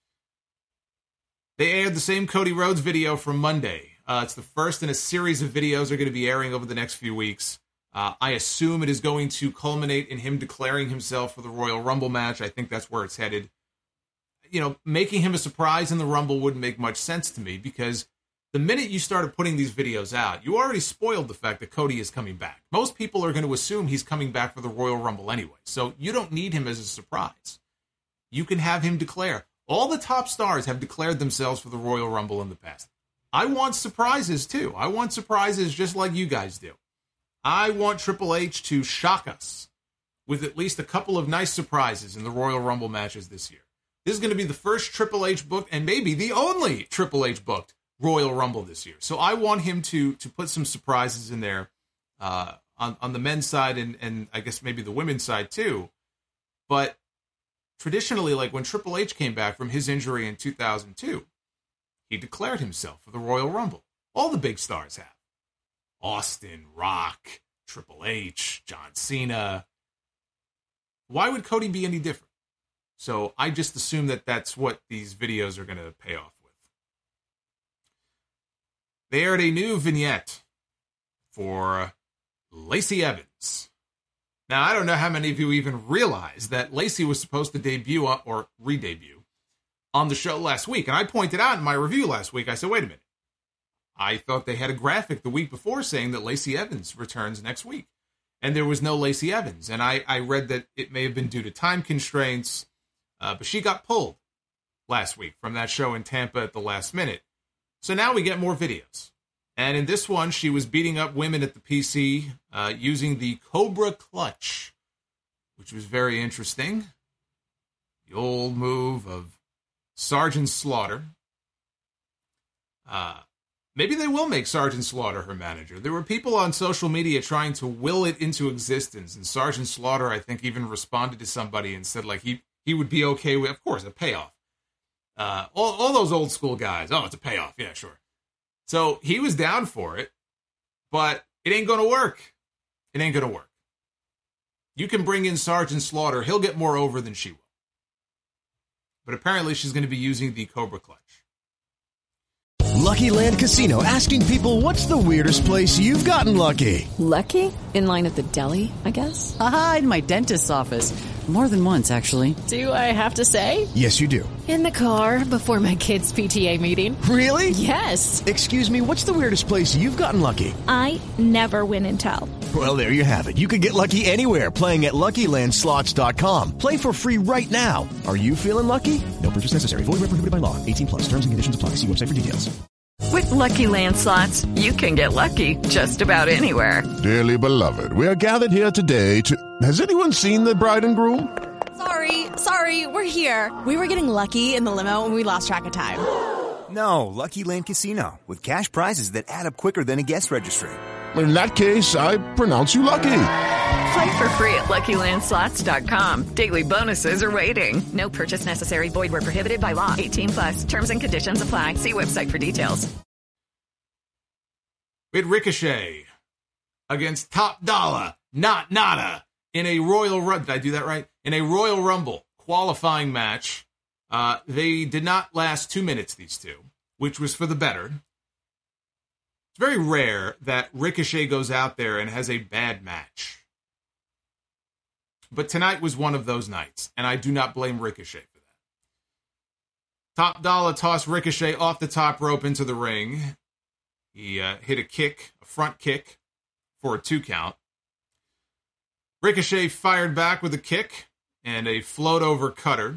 They aired the same Cody Rhodes video from Monday. It's the first in a series of videos they're going to be airing over the next few weeks. I assume it is going to culminate in him declaring himself for the Royal Rumble match. I think that's where it's headed. You know, making him a surprise in the Rumble wouldn't make much sense to me because the minute you started putting these videos out, you already spoiled the fact that Cody is coming back. Most people are going to assume he's coming back for the Royal Rumble anyway, so you don't need him as a surprise. You can have him declare. All the top stars have declared themselves for the Royal Rumble in the past. I want surprises, too. I want surprises just like you guys do. I want Triple H to shock us with at least a couple of nice surprises in the Royal Rumble matches this year. This is going to be the first Triple H booked and maybe the only Triple H booked Royal Rumble this year. So I want him to put some surprises in there on the men's side and I guess maybe the women's side too. But traditionally, like when Triple H came back from his injury in 2002, he declared himself for the Royal Rumble. All the big stars have. Austin, Rock, Triple H, John Cena. Why would Cody be any different? So I just assume that that's what these videos are going to pay off with. They aired a new vignette for Lacey Evans. Now, I don't know how many of you even realize that Lacey was supposed to debut or re-debut on the show last week. And I pointed out in my review last week, I said, wait a minute. I thought they had a graphic the week before saying that Lacey Evans returns next week. And there was no Lacey Evans. And I read that it may have been due to time constraints, but she got pulled last week from that show in Tampa at the last minute. So now we get more videos. And in this one, she was beating up women at the PC using the Cobra Clutch, which was very interesting. The old move of Sergeant Slaughter. Maybe they will make Sergeant Slaughter her manager. There were people on social media trying to will it into existence, and Sergeant Slaughter, I think, even responded to somebody and said, like, he would be okay with, of course, a payoff. All those old school guys, oh, it's a payoff, yeah, sure. So he was down for it, but it ain't going to work. It ain't going to work. You can bring in Sergeant Slaughter, he'll get more over than she will. But apparently she's going to be using the Cobra Clutch. Lucky Land Casino, asking people, what's the weirdest place you've gotten lucky? Lucky? In line at the deli, I guess? Aha, in my dentist's office. More than once, actually. Do I have to say? Yes, you do. In the car before my kids' PTA meeting. Really? Yes. Excuse me, what's the weirdest place you've gotten lucky? I never win and tell. Well, there you have it. You can get lucky anywhere, playing at LuckyLandSlots.com. Play for free right now. Are you feeling lucky? No purchase necessary. Void where prohibited by law. 18+. Terms and conditions apply. See website for details. With Lucky Land Slots, you can get lucky just about anywhere. Dearly beloved, we are gathered here today to... Has anyone seen the bride and groom? Sorry, we're here. We were getting lucky in the limo and we lost track of time. No, Lucky Land Casino, with cash prizes that add up quicker than a guest registry. In that case, I pronounce you lucky. Play for free at LuckyLandSlots.com. Daily bonuses are waiting. No purchase necessary. Void where prohibited by law. 18+. Terms and conditions apply. See website for details. With Ricochet against Top Dollar, Not Nada, in a Royal Rumble. Did I do that right? In a Royal Rumble qualifying match. They did not last 2 minutes, these two, which was for the better. It's very rare that Ricochet goes out there and has a bad match. But tonight was one of those nights, and I do not blame Ricochet for that. Top Dollar tossed Ricochet off the top rope into the ring. He hit a front kick, for a 2 count. Ricochet fired back with a kick and a float-over cutter.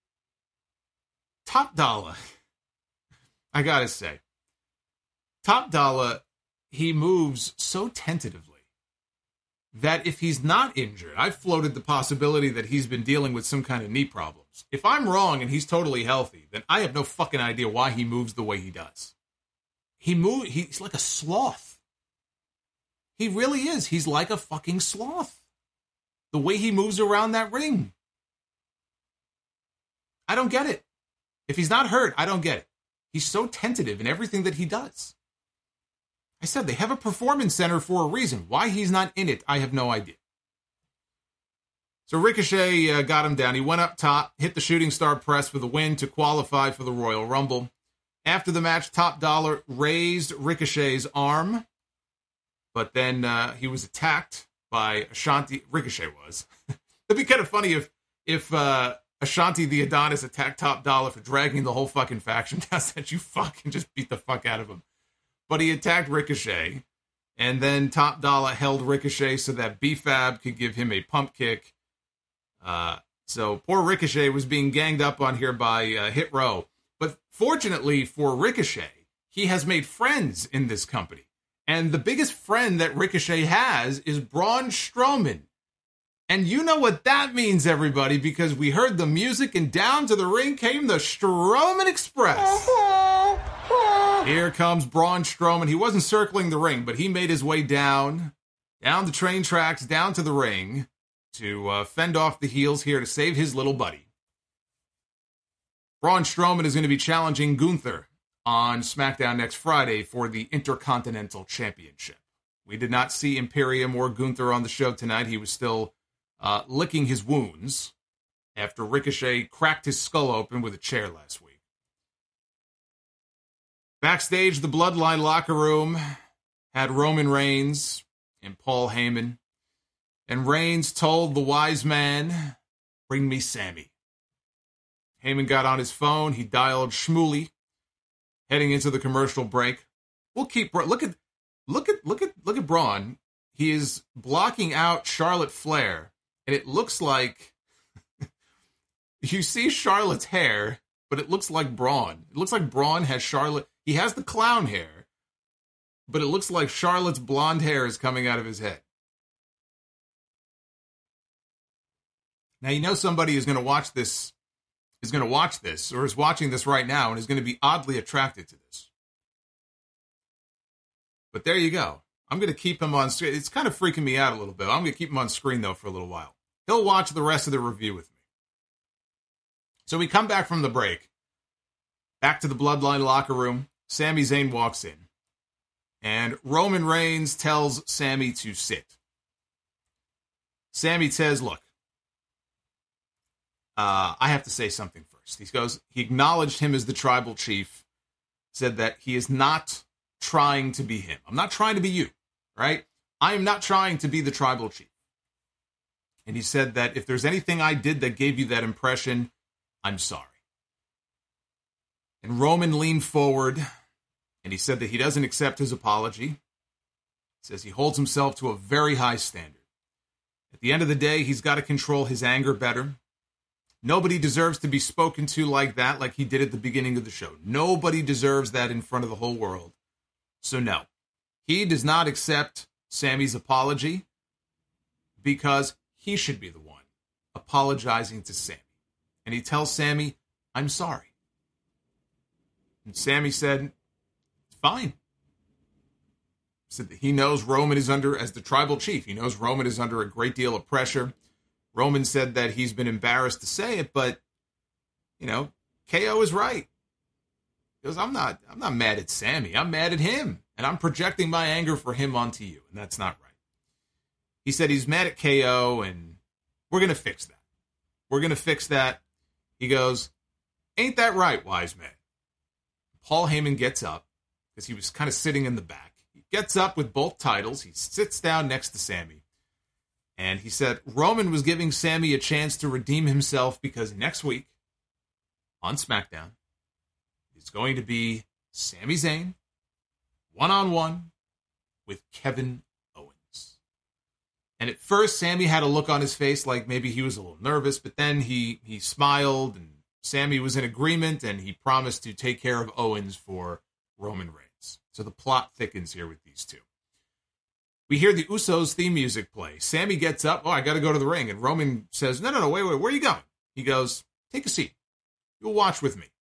Top Dollar, I gotta say, Top Dollar, he moves so tentatively that if he's not injured, I've floated the possibility that he's been dealing with some kind of knee problems. If I'm wrong and he's totally healthy, then I have no fucking idea why he moves the way he does. He's like a sloth. He really is. He's like a fucking sloth. The way he moves around that ring. I don't get it. If he's not hurt, I don't get it. He's so tentative in everything that he does. I said they have a performance center for a reason. Why he's not in it, I have no idea. So Ricochet got him down. He went up top, hit the shooting star press for the win to qualify for the Royal Rumble. After the match, Top Dollar raised Ricochet's arm, but then he was attacked by Ashanti. Ricochet was. It'd be kind of funny if Ashanti the Adonis attacked Top Dollar for dragging the whole fucking faction down, that you fucking just beat the fuck out of him. But he attacked Ricochet, and then Top Dollar held Ricochet so that B-Fab could give him a pump kick. So poor Ricochet was being ganged up on here by Hit Row. But fortunately for Ricochet, he has made friends in this company. And the biggest friend that Ricochet has is Braun Strowman. And you know what that means, everybody, because we heard the music and down to the ring came the Strowman Express. Here comes Braun Strowman. He wasn't circling the ring, but he made his way down the train tracks, down to the ring to fend off the heels here to save his little buddy. Braun Strowman is going to be challenging Gunther on SmackDown next Friday for the Intercontinental Championship. We did not see Imperium or Gunther on the show tonight. He was still licking his wounds after Ricochet cracked his skull open with a chair last week. Backstage, the Bloodline locker room had Roman Reigns and Paul Heyman. And Reigns told the wise man, "Bring me Sammy." Heyman got on his phone. He dialed Shmuley, heading into the commercial break. We'll keep look at Braun. He is blocking out Charlotte Flair, and it looks like you see Charlotte's hair, but it looks like Braun. It looks like Braun has Charlotte. He has the clown hair, but it looks like Charlotte's blonde hair is coming out of his head. Now, you know somebody is going to watch this, or is watching this right now, and is going to be oddly attracted to this. But there you go. I'm going to keep him on screen. It's kind of freaking me out a little bit. I'm going to keep him on screen, though, for a little while. He'll watch the rest of the review with me. So we come back from the break. Back to the Bloodline locker room. Sami Zayn walks in. And Roman Reigns tells Sami to sit. Sami says, look, I have to say something first. He acknowledged him as the tribal chief, said that he is not trying to be him. I'm not trying to be you, right? I am not trying to be the tribal chief. And he said that if there's anything I did that gave you that impression, I'm sorry. And Roman leaned forward, and he said that he doesn't accept his apology. He says he holds himself to a very high standard. At the end of the day, he's got to control his anger better. Nobody deserves to be spoken to like that, like he did at the beginning of the show. Nobody deserves that in front of the whole world. So no, he does not accept Sami's apology because he should be the one apologizing to Sami. And he tells Sami, I'm sorry. And Sami said, it's fine. He said that he knows Roman is under, as the tribal chief, he knows Roman is under a great deal of pressure. Roman said that he's been embarrassed to say it, but, you know, KO is right. He goes, I'm not mad at Sami. I'm mad at him. And I'm projecting my anger for him onto you. And that's not right. He said he's mad at KO, and we're going to fix that. We're going to fix that. He goes, Ain't that right, wise man? Paul Heyman gets up, because he was kind of sitting in the back. He gets up with both titles. He sits down next to Sammy. And he said Roman was giving Sammy a chance to redeem himself because next week on SmackDown, it's going to be Sami Zayn one-on-one with Kevin Owens. And at first, Sammy had a look on his face like maybe he was a little nervous, but then he smiled, and Sammy was in agreement, and he promised to take care of Owens for Roman Reigns. So the plot thickens here with these two. We hear the Usos theme music play. Sammy gets up. I got to go to the ring. And Roman says, no, wait, where are you going? He goes, take a seat. You'll watch with me.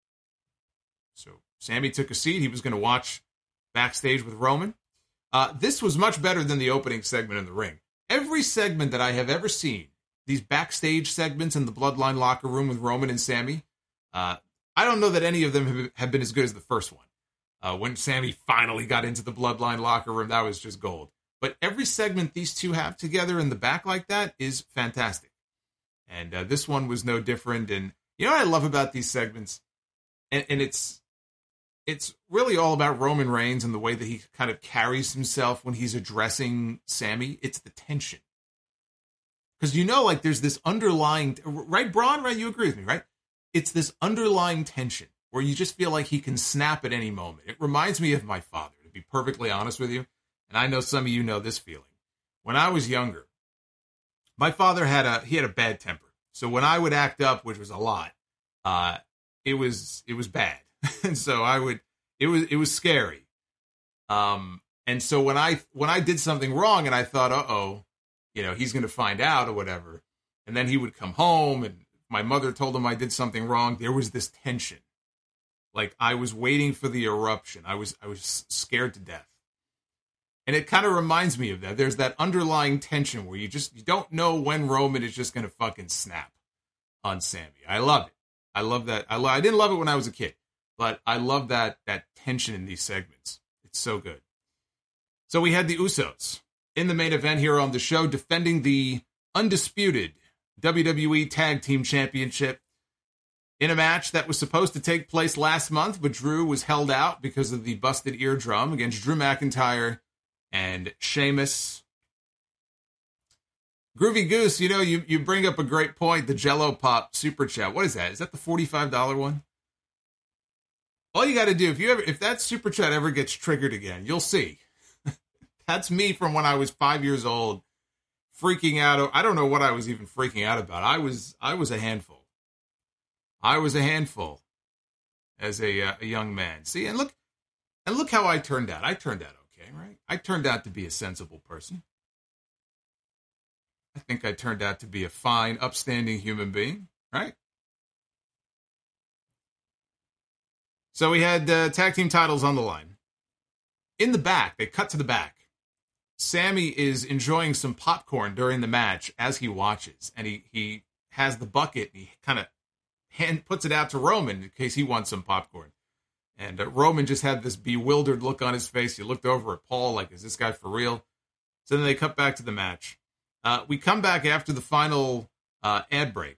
So Sammy took a seat. He was going to watch backstage with Roman. This was much better than the opening segment in the ring. Every segment that I have ever seen, these backstage segments in the Bloodline locker room with Roman and Sammy, I don't know that any of them have been as good as the first one. When Sammy finally got into the Bloodline locker room, that was just gold. But every segment these two have together in the back like that is fantastic. And this one was no different. And you know what I love about these segments? And it's really all about Roman Reigns and the way that he kind of carries himself when he's addressing Sammy. It's the tension. Because like there's this underlying, right, Braun? Right? You agree with me, right? It's this underlying tension where you just feel like he can snap at any moment. It reminds me of my father, to be perfectly honest with you. And I know some of you know this feeling. When I was younger, my father had a bad temper. So when I would act up, which was a lot, it was bad. And so it was scary. And so when I did something wrong and I thought, he's going to find out or whatever. And then he would come home and my mother told him I did something wrong. There was this tension. Like I was waiting for the eruption. I was scared to death. And it kind of reminds me of that. There's that underlying tension where you don't know when Roman is just going to fucking snap on Sammy. I love it. I love that. I didn't love it when I was a kid, but I love that tension in these segments. It's so good. So we had the Usos in the main event here on the show, defending the undisputed WWE Tag Team Championship in a match that was supposed to take place last month, but Drew was held out because of the busted eardrum against Drew McIntyre and Sheamus. Groovy Goose, you bring up a great point, the Jello Pop Super Chat. What is that? Is that the $45 one? All you got to do, if that Super Chat ever gets triggered again, you'll see. That's me from when I was 5 years old, freaking out. I don't know what I was even freaking out about. I was a handful. I was a handful as a young man. See, and look how I turned out. I turned out okay, right? I turned out to be a sensible person. I think I turned out to be a fine, upstanding human being, right? So we had tag team titles on the line. In the back, they cut to the back. Sammy is enjoying some popcorn during the match as he watches, and he has the bucket, and he kind of puts it out to Roman in case he wants some popcorn. And Roman just had this bewildered look on his face. He looked over at Paul like, is this guy for real? So then they cut back to the match. We come back after the final ad break.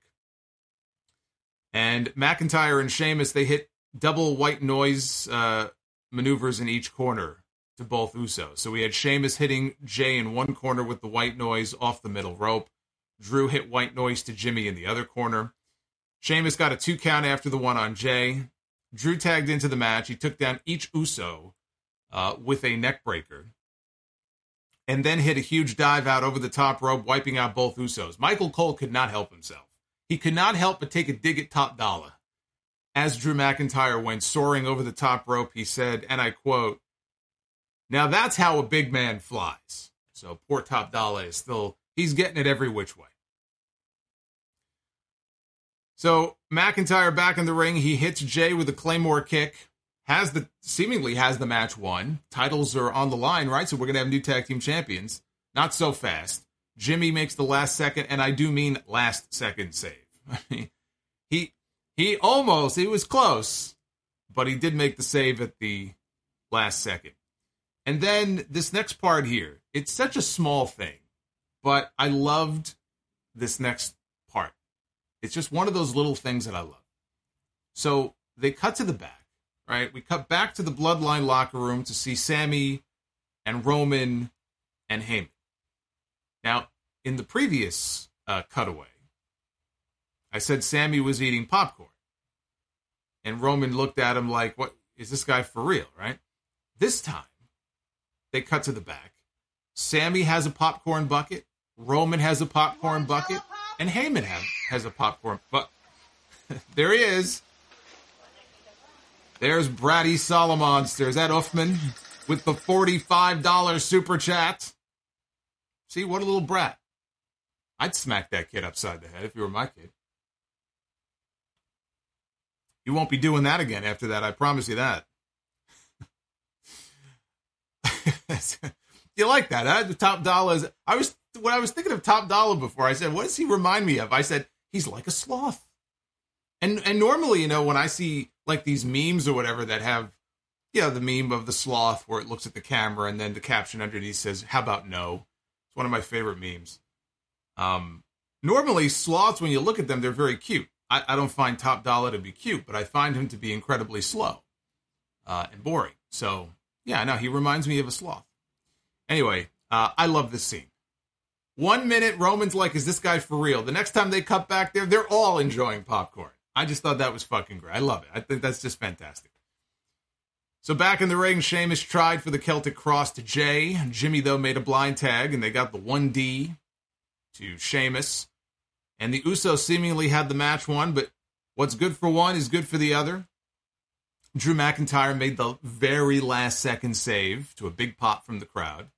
And McIntyre and Sheamus, they hit double white noise maneuvers in each corner to both Usos. So we had Sheamus hitting Jay in one corner with the white noise off the middle rope. Drew hit white noise to Jimmy in the other corner. Sheamus got a 2 count after the one on Jay. Drew tagged into the match. He took down each Uso with a neck breaker. And then hit a huge dive out over the top rope, wiping out both Usos. Michael Cole could not help himself. He could not help but take a dig at Top Dollar. As Drew McIntyre went soaring over the top rope, he said, and I quote, "Now that's how a big man flies." So poor Top Dollar is he's getting it every which way. So McIntyre back in the ring. He hits Jay with a Claymore kick. Seemingly has the match won. Titles are on the line, right? So we're going to have new tag team champions. Not so fast. Jimmy makes the last second, and I do mean last second save. I mean, he was close, but he did make the save at the last second. And then this next part here, it's such a small thing, but I loved this next part. It's just one of those little things that I love. So they cut to the back, right? We cut back to the Bloodline locker room to see Sami and Roman and Heyman. Now, in the previous cutaway, I said Sami was eating popcorn. And Roman looked at him like, what, is this guy for real, right? This time, they cut to the back. Sami has a popcorn bucket. Roman has a popcorn bucket. And Heyman has a popcorn bucket. There he is. There's Bratty Solomonster. Is that Uffman with the $45 super chat? See, what a little brat. I'd smack that kid upside the head if you were my kid. You won't be doing that again after that, I promise you that. You like that, huh? The Top Dollar is... When I was thinking of Top Dollar before, I said, what does he remind me of? I said, he's like a sloth. And normally, you know, when I see like these memes or whatever that have, you know, the meme of the sloth where it looks at the camera and then the caption underneath says, how about no? It's one of my favorite memes. Normally, sloths, when you look at them, they're very cute. I don't find Top Dollar to be cute, but I find him to be incredibly slow and boring. So, yeah, no, he reminds me of a sloth. Anyway, I love this scene. 1 minute, Roman's like, is this guy for real? The next time they cut back there, they're all enjoying popcorn. I just thought that was fucking great. I love it. I think that's just fantastic. So back in the ring, Sheamus tried for the Celtic Cross to Jay. Jimmy, though, made a blind tag, and they got the 1D to Sheamus. And the Usos seemingly had the match won, but what's good for one is good for the other. Drew McIntyre made the very last second save to a big pop from the crowd.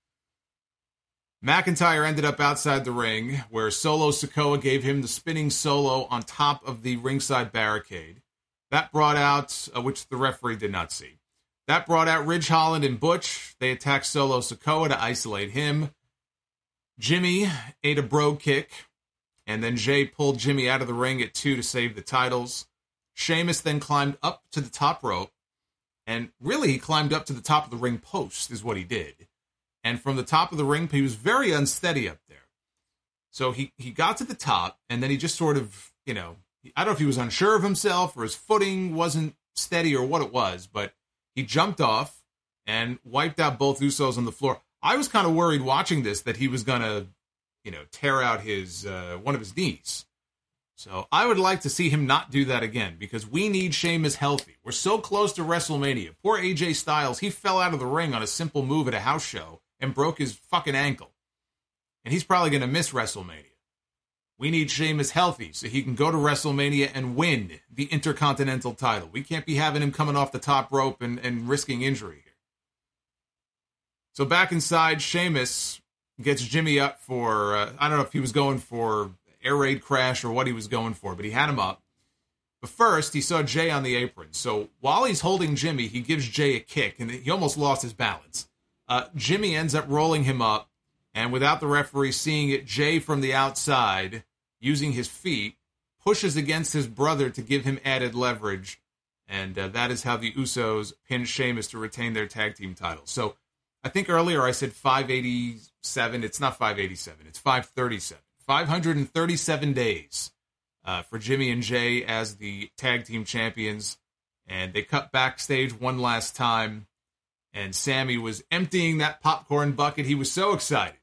McIntyre ended up outside the ring, where Solo Sikoa gave him the spinning solo on top of the ringside barricade. That brought out, which the referee did not see. That brought out Ridge Holland and Butch. They attacked Solo Sikoa to isolate him. Jimmy ate a brogue kick, and then Jay pulled Jimmy out of the ring at 2 to save the titles. Sheamus then climbed up to the top rope, and really he climbed up to the top of the ring post is what he did. And from the top of the ring, he was very unsteady up there. So he got to the top, and then he just sort of, you know, I don't know if he was unsure of himself or his footing wasn't steady or what it was, but he jumped off and wiped out both Usos on the floor. I was kind of worried watching this that he was going to, you know, tear out his one of his knees. So I would like to see him not do that again, because we need Sheamus healthy. We're so close to WrestleMania. Poor AJ Styles, he fell out of the ring on a simple move at a house show and broke his fucking ankle. And he's probably going to miss WrestleMania. We need Sheamus healthy so he can go to WrestleMania and win the Intercontinental title. We can't be having him coming off the top rope and risking injury here. So back inside, Sheamus gets Jimmy up for, I don't know if he was going for air raid crash or what he was going for, but he had him up. But first, he saw Jay on the apron. So while he's holding Jimmy, he gives Jay a kick, and he almost lost his balance. Jimmy ends up rolling him up, and without the referee seeing it, Jay from the outside, using his feet, pushes against his brother to give him added leverage, and that is how the Usos pinned Sheamus to retain their tag team titles. So I think earlier I said 587. It's not 587. It's 537. 537 days for Jimmy and Jay as the tag team champions, and they cut backstage one last time. And Sami was emptying that popcorn bucket. He was so excited.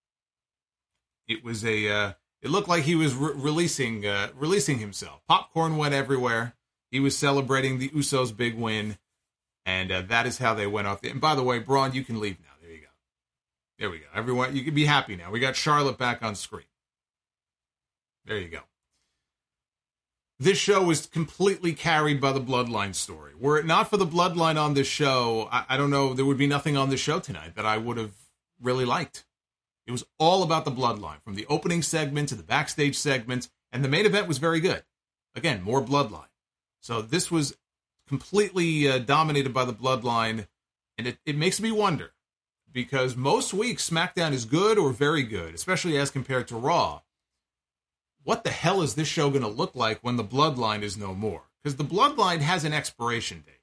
It was it looked like he was releasing himself. Popcorn went everywhere. He was celebrating the Usos' big win, and that is how they went off. And by the way, Braun, you can leave now. There you go. There we go. Everyone, you can be happy now. We got Charlotte back on screen. There you go. This show was completely carried by the Bloodline story. Were it not for the Bloodline on this show, I don't know, there would be nothing on this show tonight that I would have really liked. It was all about the Bloodline, from the opening segment to the backstage segment, and the main event was very good. Again, more Bloodline. So this was completely dominated by the Bloodline, and it makes me wonder, because most weeks SmackDown is good or very good, especially as compared to Raw. What the hell is this show going to look like when the Bloodline is no more? Because the Bloodline has an expiration date.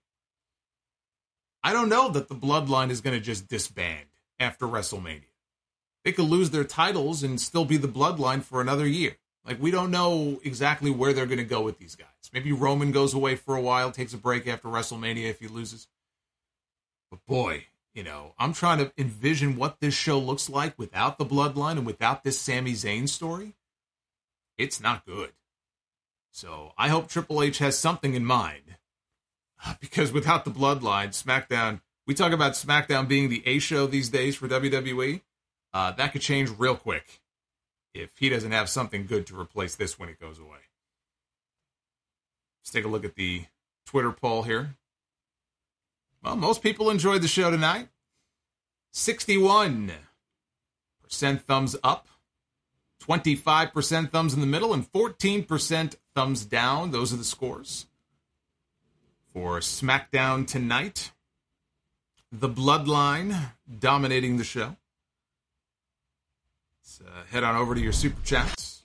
I don't know that the Bloodline is going to just disband after WrestleMania. They could lose their titles and still be the Bloodline for another year. Like, we don't know exactly where they're going to go with these guys. Maybe Roman goes away for a while, takes a break after WrestleMania if he loses. But boy, I'm trying to envision what this show looks like without the Bloodline and without this Sami Zayn story. It's not good. So I hope Triple H has something in mind. Because without the Bloodline, SmackDown, we talk about SmackDown being the A show these days for WWE. That could change real quick if he doesn't have something good to replace this when it goes away. Let's take a look at the Twitter poll here. Well, most people enjoyed the show tonight. 61% thumbs up, 25% thumbs in the middle, and 14% thumbs down. Those are the scores for SmackDown tonight. The Bloodline dominating the show. Let's head on over to your Super Chats.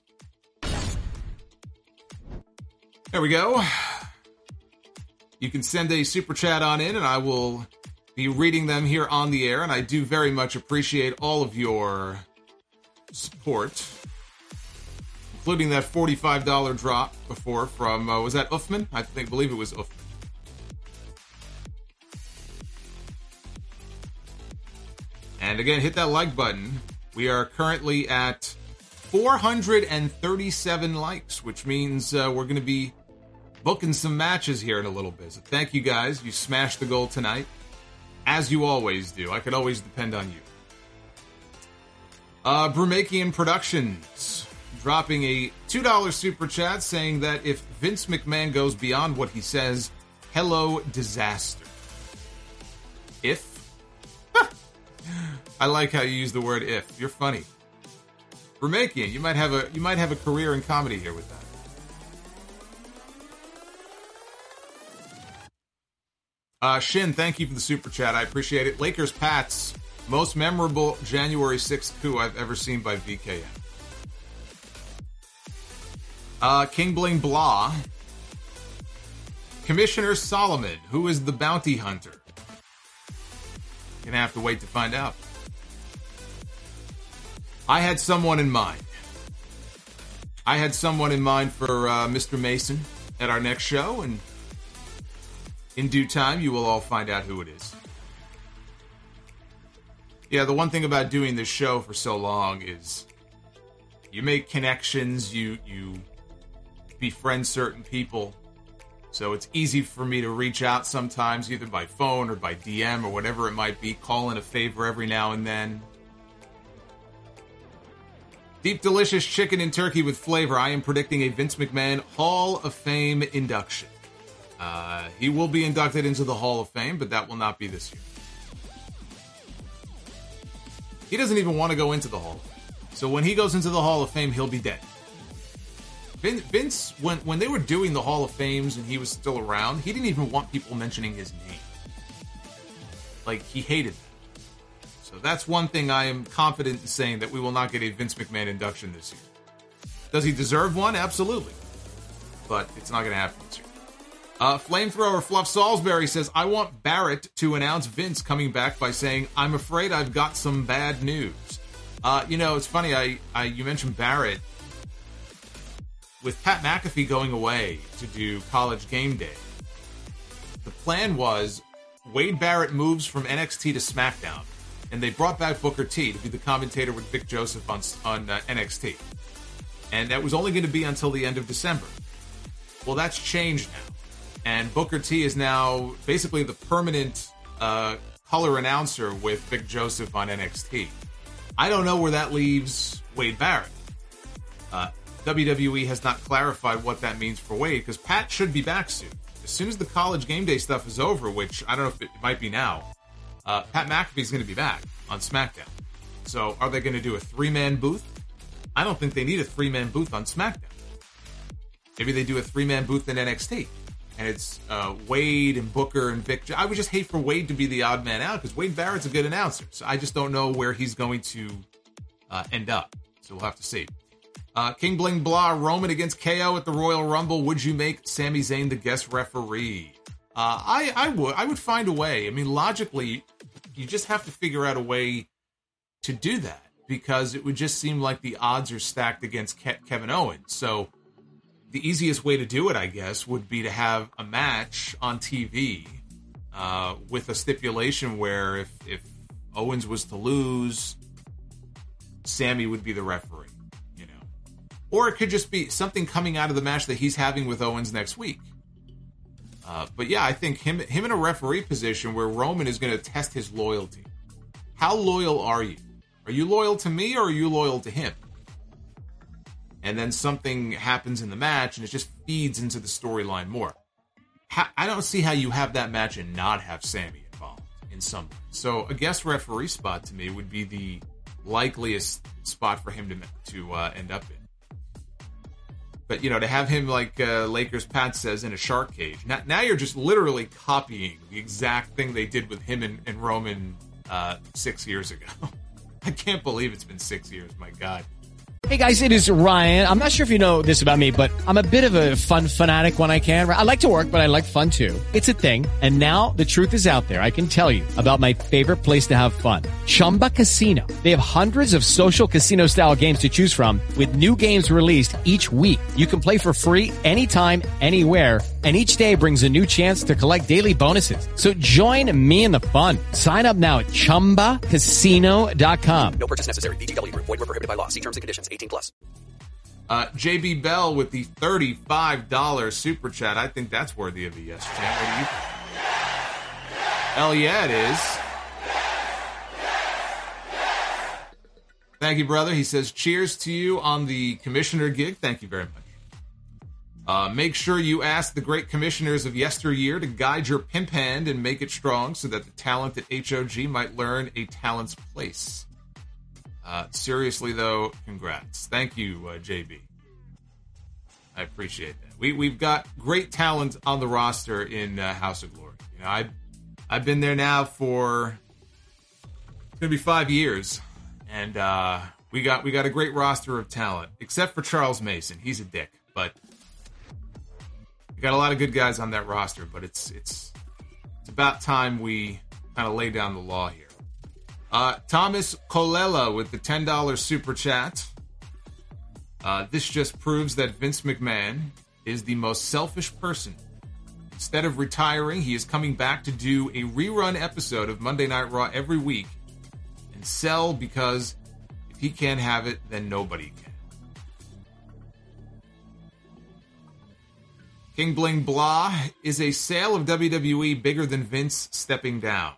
There we go. You can send a Super Chat on in, and I will be reading them here on the air, and I do very much appreciate all of your support, including that $45 drop before from, was that Uffman? I believe it was Uffman. And again, hit that like button. We are currently at 437 likes, which means we're going to be booking some matches here in a little bit. So thank you guys. You smashed the goal tonight, as you always do. I could always depend on you. Brumakian Productions dropping a $2 super chat saying that if Vince McMahon goes beyond what he says, hello, disaster. If? I like how you use the word if. You're funny. Brumakian, you might have a career in comedy here with that. Shin, thank you for the super chat. I appreciate it. Lakers Pats, most memorable January 6th coup I've ever seen by VKM. King Bling Blah. Commissioner Solomon, who is the bounty hunter? Gonna have to wait to find out. I had someone in mind. I had someone in mind for Mr. Mason at our next show, and in due time, you will all find out who it is. Yeah, the one thing about doing this show for so long is you make connections, you befriend certain people. So it's easy for me to reach out sometimes, either by phone or by DM or whatever it might be, call in a favor every now and then. Deep delicious chicken and turkey with flavor. I am predicting a Vince McMahon Hall of Fame induction. He will be inducted into the Hall of Fame, but that will not be this year. He doesn't even want to go into the Hall of Fame. So when he goes into the Hall of Fame, he'll be dead. Vince, when they were doing the Hall of Fames and he was still around, he didn't even want people mentioning his name. Like, he hated that. So that's one thing I am confident in saying, that we will not get a Vince McMahon induction this year. Does he deserve one? Absolutely. But it's not going to happen this year. Flamethrower Fluff Salisbury says, I want Barrett to announce Vince coming back by saying, I'm afraid I've got some bad news. It's funny, you mentioned Barrett. With Pat McAfee going away to do College Game Day, the plan was Wade Barrett moves from NXT to SmackDown, and they brought back Booker T to be the commentator with Vic Joseph on NXT. And that was only going to be until the end of December. Well, that's changed now. And Booker T is now basically the permanent color announcer with Vic Joseph on NXT. I don't know where that leaves Wade Barrett. WWE has not clarified what that means for Wade, because Pat should be back soon. As soon as the College Game Day stuff is over, which I don't know if it might be now, Pat McAfee's going to be back on SmackDown. So are they going to do a three-man booth? I don't think they need a three-man booth on SmackDown. Maybe they do a three-man booth in NXT. And it's Wade and Booker and Vic. I would just hate for Wade to be the odd man out, because Wade Barrett's a good announcer. So I just don't know where he's going to end up. So we'll have to see. King Bling Blah, Roman against KO at the Royal Rumble. Would you make Sami Zayn the guest referee? I would find a way. I mean, logically, you just have to figure out a way to do that. because it would just seem like the odds are stacked against Kevin Owens. So the easiest way to do it, I guess, would be to have a match on TV with a stipulation where if Owens was to lose, Sammy would be the referee, you know. Or it could just be something coming out of the match that he's having with Owens next week. But yeah, I think him in a referee position where Roman is going to test his loyalty. How loyal are you? Are you loyal to me or are you loyal to him? And then something happens in the match and it just feeds into the storyline more. I don't see how you have that match and not have Sammy involved in some way. So a guest referee spot to me would be the likeliest spot for him to end up in. But, you know, to have him, like Lakers Pat says, in a shark cage. Now you're just literally copying the exact thing they did with him and Roman 6 years ago. I can't believe it's been 6 years. My God. Hey guys, it is Ryan. I'm not sure if you know this about me, but I'm a bit of a fun fanatic when I can. I like to work, but I like fun too. It's a thing. And now the truth is out there. I can tell you about my favorite place to have fun. Chumba Casino. They have hundreds of social casino style games to choose from with new games released each week. You can play for free anytime, anywhere. And each day brings a new chance to collect daily bonuses. So join me in the fun. Sign up now at ChumbaCasino.com. No purchase necessary. VGW Group. Void where prohibited by law. See terms and conditions. 18+. JB Bell with the $35 super chat. I think that's worthy of a yes chant. What do you think? Hell yeah, it is. Thank you, brother. He says, cheers to you on the commissioner gig. Thank you very much. Make sure you ask the great commissioners of yesteryear to guide your pimp hand and make it strong so that the talent at HOG might learn a talent's place. Seriously, though, congrats. Thank you, JB. I appreciate that. We've got great talent on the roster in House of Glory. You know, I've been there now for it's gonna be 5 years, and we got a great roster of talent, except for Charles Mason. He's a dick, but we got a lot of good guys on that roster. But it's about time we kind of lay down the law here. Thomas Colella with the $10 super chat. This just proves that Vince McMahon is the most selfish person. Instead of retiring, he is coming back to do a rerun episode of Monday Night Raw every week and sell because if he can't have it, then nobody can. King Bling Blah, is a sale of WWE bigger than Vince stepping down?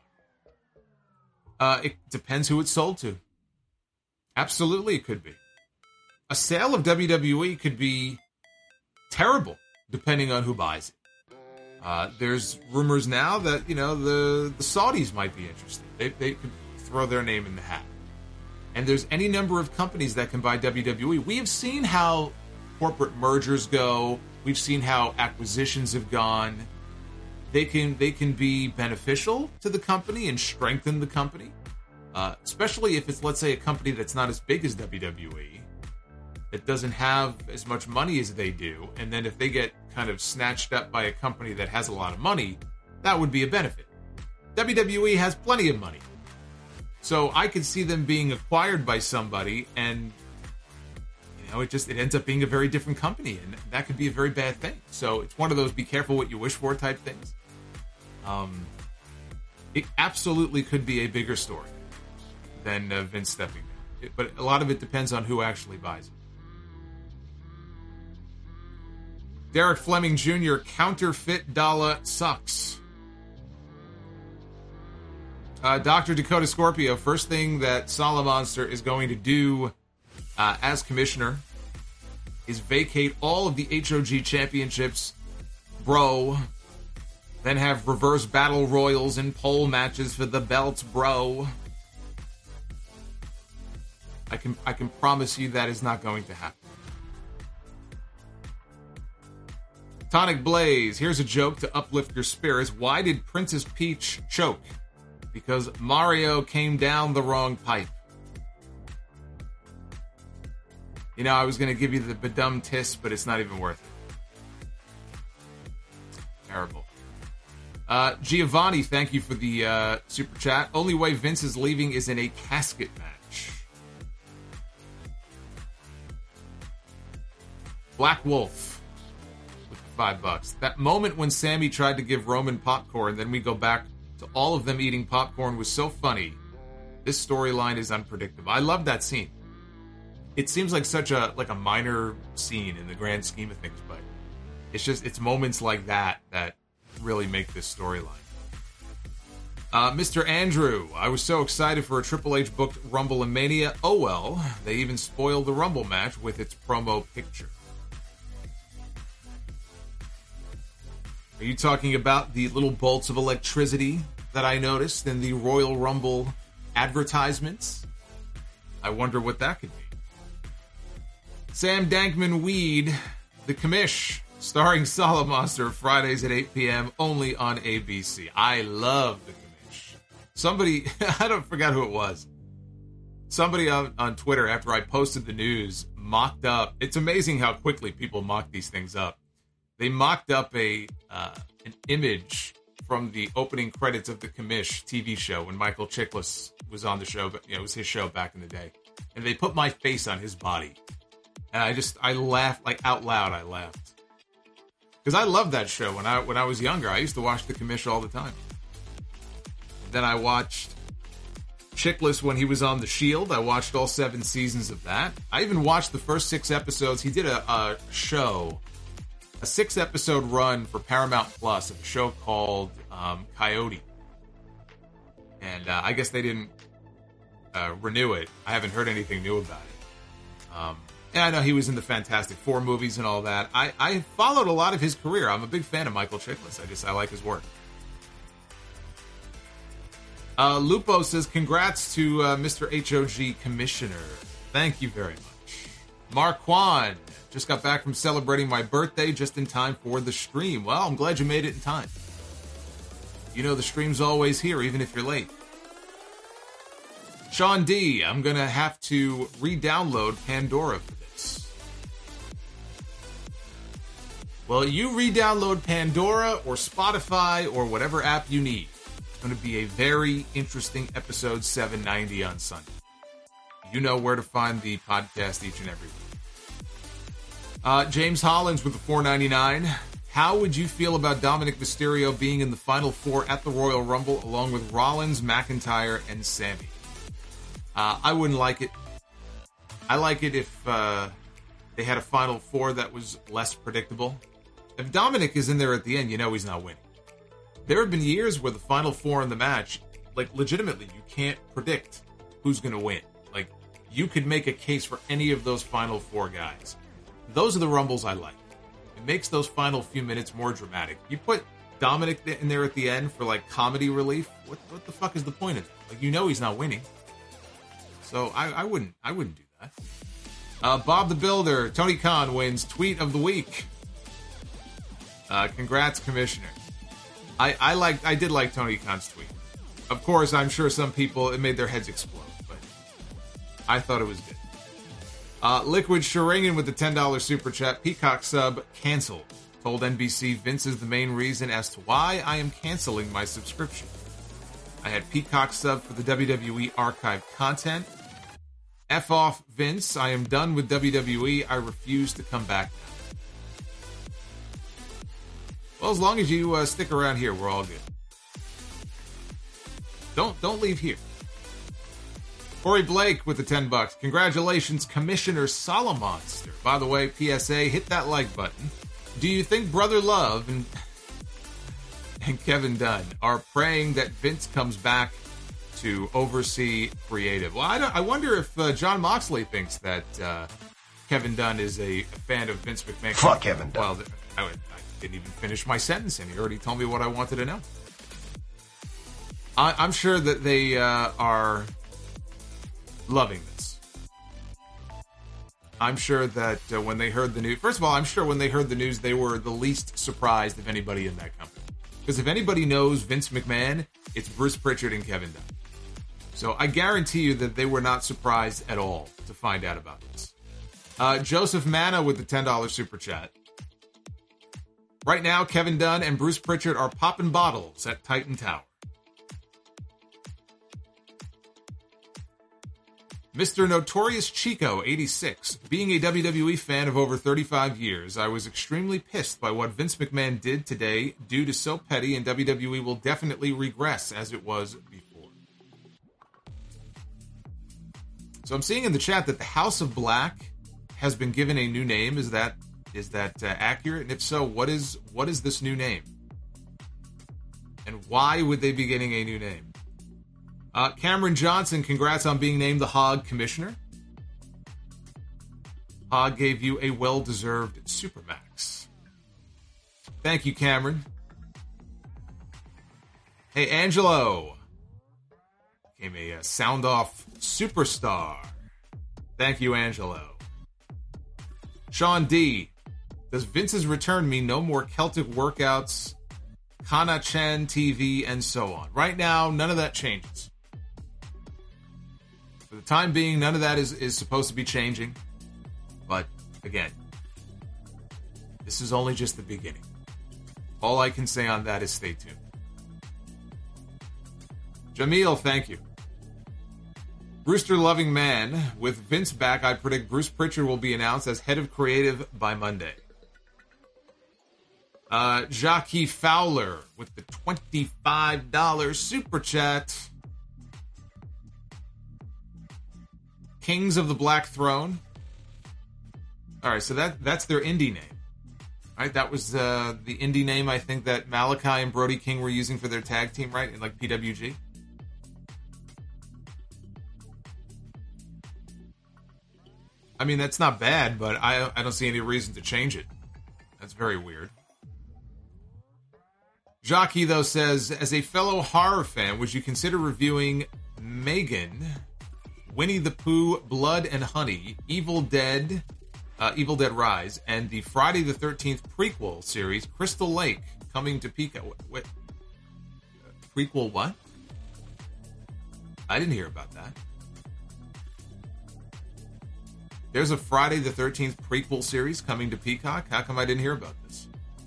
It depends who it's sold to. Absolutely, it could be. A sale of WWE could be terrible, depending on who buys it. There's rumors now that, you know, the Saudis might be interested. They could throw their name in the hat. And there's any number of companies that can buy WWE. We have seen how corporate mergers go. We've seen how acquisitions have gone. They can be beneficial to the company and strengthen the company, especially if it's, let's say, a company that's not as big as WWE, that doesn't have as much money as they do, and then if they get kind of snatched up by a company that has a lot of money, that would be a benefit. WWE has plenty of money, so I could see them being acquired by somebody, and it ends up being a very different company, and that could be a very bad thing. So it's one of those be careful what you wish for type things. It absolutely could be a bigger story than Vince stepping down. But a lot of it depends on who actually buys it. Derek Fleming Jr., counterfeit dollar sucks. Dr. Dakota Scorpio, first thing that Solomonster is going to do as commissioner is vacate all of the HOG championships, bro. Then have reverse battle royals and pole matches for the belts, bro. I can promise you that is not going to happen. Tonic Blaze, here's a joke to uplift your spirits. Why did Princess Peach choke? Because Mario came down the wrong pipe. You know, I was going to give you the badum tis, but it's not even worth it. Terrible. Giovanni, thank you for the super chat. Only way Vince is leaving is in a casket match. Black Wolf with $5. That moment when Sammy tried to give Roman popcorn, then we go back to all of them eating popcorn was so funny. This storyline is unpredictable. I love that scene. It seems like such a minor scene in the grand scheme of things, but it's moments like that really make this storyline. Mr. Andrew, I was so excited for a Triple H booked Rumble and Mania. Oh well, they even spoiled the Rumble match with its promo picture. Are you talking about the little bolts of electricity that I noticed in the Royal Rumble advertisements? I wonder what that could be. Sam Dankman-Weed, The Commish, starring Solomonster, Fridays at 8 p.m., only on ABC. I love The Commish. Somebody, I don't forget who it was. Somebody on Twitter, after I posted the news, mocked up. It's amazing how quickly people mock these things up. They mocked up an image from the opening credits of The Commish TV show when Michael Chiklis was on the show, but it was his show back in the day. And they put my face on his body. And I laughed, out loud I laughed. Because I loved that show when I was younger. I used to watch The Commish all the time. Then I watched Chiklis when he was on The Shield. I watched all 7 seasons of that. I even watched the first 6 episodes. He did a show, a 6-episode run for Paramount Plus of a show called Coyote. And I guess they didn't renew it. I haven't heard anything new about it. And I know he was in the Fantastic Four movies and all that. I followed a lot of his career. I'm a big fan of Michael Chiklis. I like his work. Lupo says, congrats to Mr. HOG Commissioner. Thank you very much. Marquand, just got back from celebrating my birthday just in time for the stream. Well, I'm glad you made it in time. You know the stream's always here, even if you're late. Sean D, I'm going to have to re-download Pandora for this. Well, you re-download Pandora or Spotify or whatever app you need. It's going to be a very interesting episode 790 on Sunday. You know where to find the podcast each and every week. James Hollins with the $4.99. How would you feel about Dominic Mysterio being in the Final Four at the Royal Rumble along with Rollins, McIntyre, and Sammy? I wouldn't like it. I like it if they had a Final Four that was less predictable. If Dominic is in there at the end, you know he's not winning. There have been years where the Final Four in the match, legitimately, you can't predict who's going to win. You could make a case for any of those Final Four guys. Those are the Rumbles I like. It makes those final few minutes more dramatic. You put Dominic in there at the end for, comedy relief, what the fuck is the point of it? You know he's not winning. So I wouldn't do that. Bob the Builder, Tony Khan wins Tweet of the Week. Congrats, Commissioner. I did like Tony Khan's tweet. Of course, I'm sure some people, it made their heads explode, but I thought it was good. Liquid Sharingan with the $10 super chat. Peacock sub canceled. Told NBC Vince is the main reason as to why I am canceling my subscription. I had Peacock sub for the WWE archived content. F off, Vince. I am done with WWE. I refuse to come back now. Well, as long as you stick around here, we're all good. Don't leave here. Corey Blake with the $10. Congratulations, Commissioner Solomonster. By the way, PSA, hit that like button. Do you think Brother Love and Kevin Dunn are praying that Vince comes back to oversee creative? Well, I wonder if John Moxley thinks that Kevin Dunn is a fan of Vince McMahon. Fuck Kevin Dunn. Well, I didn't even finish my sentence, and he already told me what I wanted to know. I'm sure that they are loving this. I'm sure that when they heard the news... First of all, I'm sure when they heard the news, they were the least surprised of anybody in that company. Because if anybody knows Vince McMahon, it's Bruce Pritchard and Kevin Dunn. So I guarantee you that they were not surprised at all to find out about this. Joseph Manna with the $10 super chat. Right now, Kevin Dunn and Bruce Pritchard are popping bottles at Titan Tower. Mr. Notorious Chico, 86. Being a WWE fan of over 35 years, I was extremely pissed by what Vince McMahon did today due to so petty, and WWE will definitely regress as it was before. So I'm seeing in the chat that the House of Black has been given a new name. Is that accurate? And if so, what is this new name? And why would they be getting a new name? Cameron Johnson, congrats on being named the Hog Commissioner. Hog gave you a well-deserved Supermax. Thank you, Cameron. Hey, Angelo. Became a sound-off superstar. Thank you, Angelo. Sean D. Does Vince's return mean no more Celtic workouts, Kana-chan TV, and so on? Right now, none of that changes. For the time being, none of that is supposed to be changing. But, again, this is only just the beginning. All I can say on that is stay tuned. Jamil, thank you. Brewster Loving Man, with Vince back, I predict Bruce Pritchard will be announced as head of creative by Monday. Jackie Fowler with the $25 super chat. Kings of the Black Throne. All right, so that's their indie name. All right, that was the indie name I think that Malachi and Brody King were using for their tag team, right? In like PWG. I mean, that's not bad, but I don't see any reason to change it. That's very weird. Jockey, though, says, as a fellow horror fan, would you consider reviewing Megan, Winnie the Pooh, Blood and Honey, Evil Dead Rise, and the Friday the 13th prequel series, Crystal Lake, coming to Peacock? What? Prequel what? I didn't hear about that. There's a Friday the 13th prequel series coming to Peacock? How come I didn't hear about this?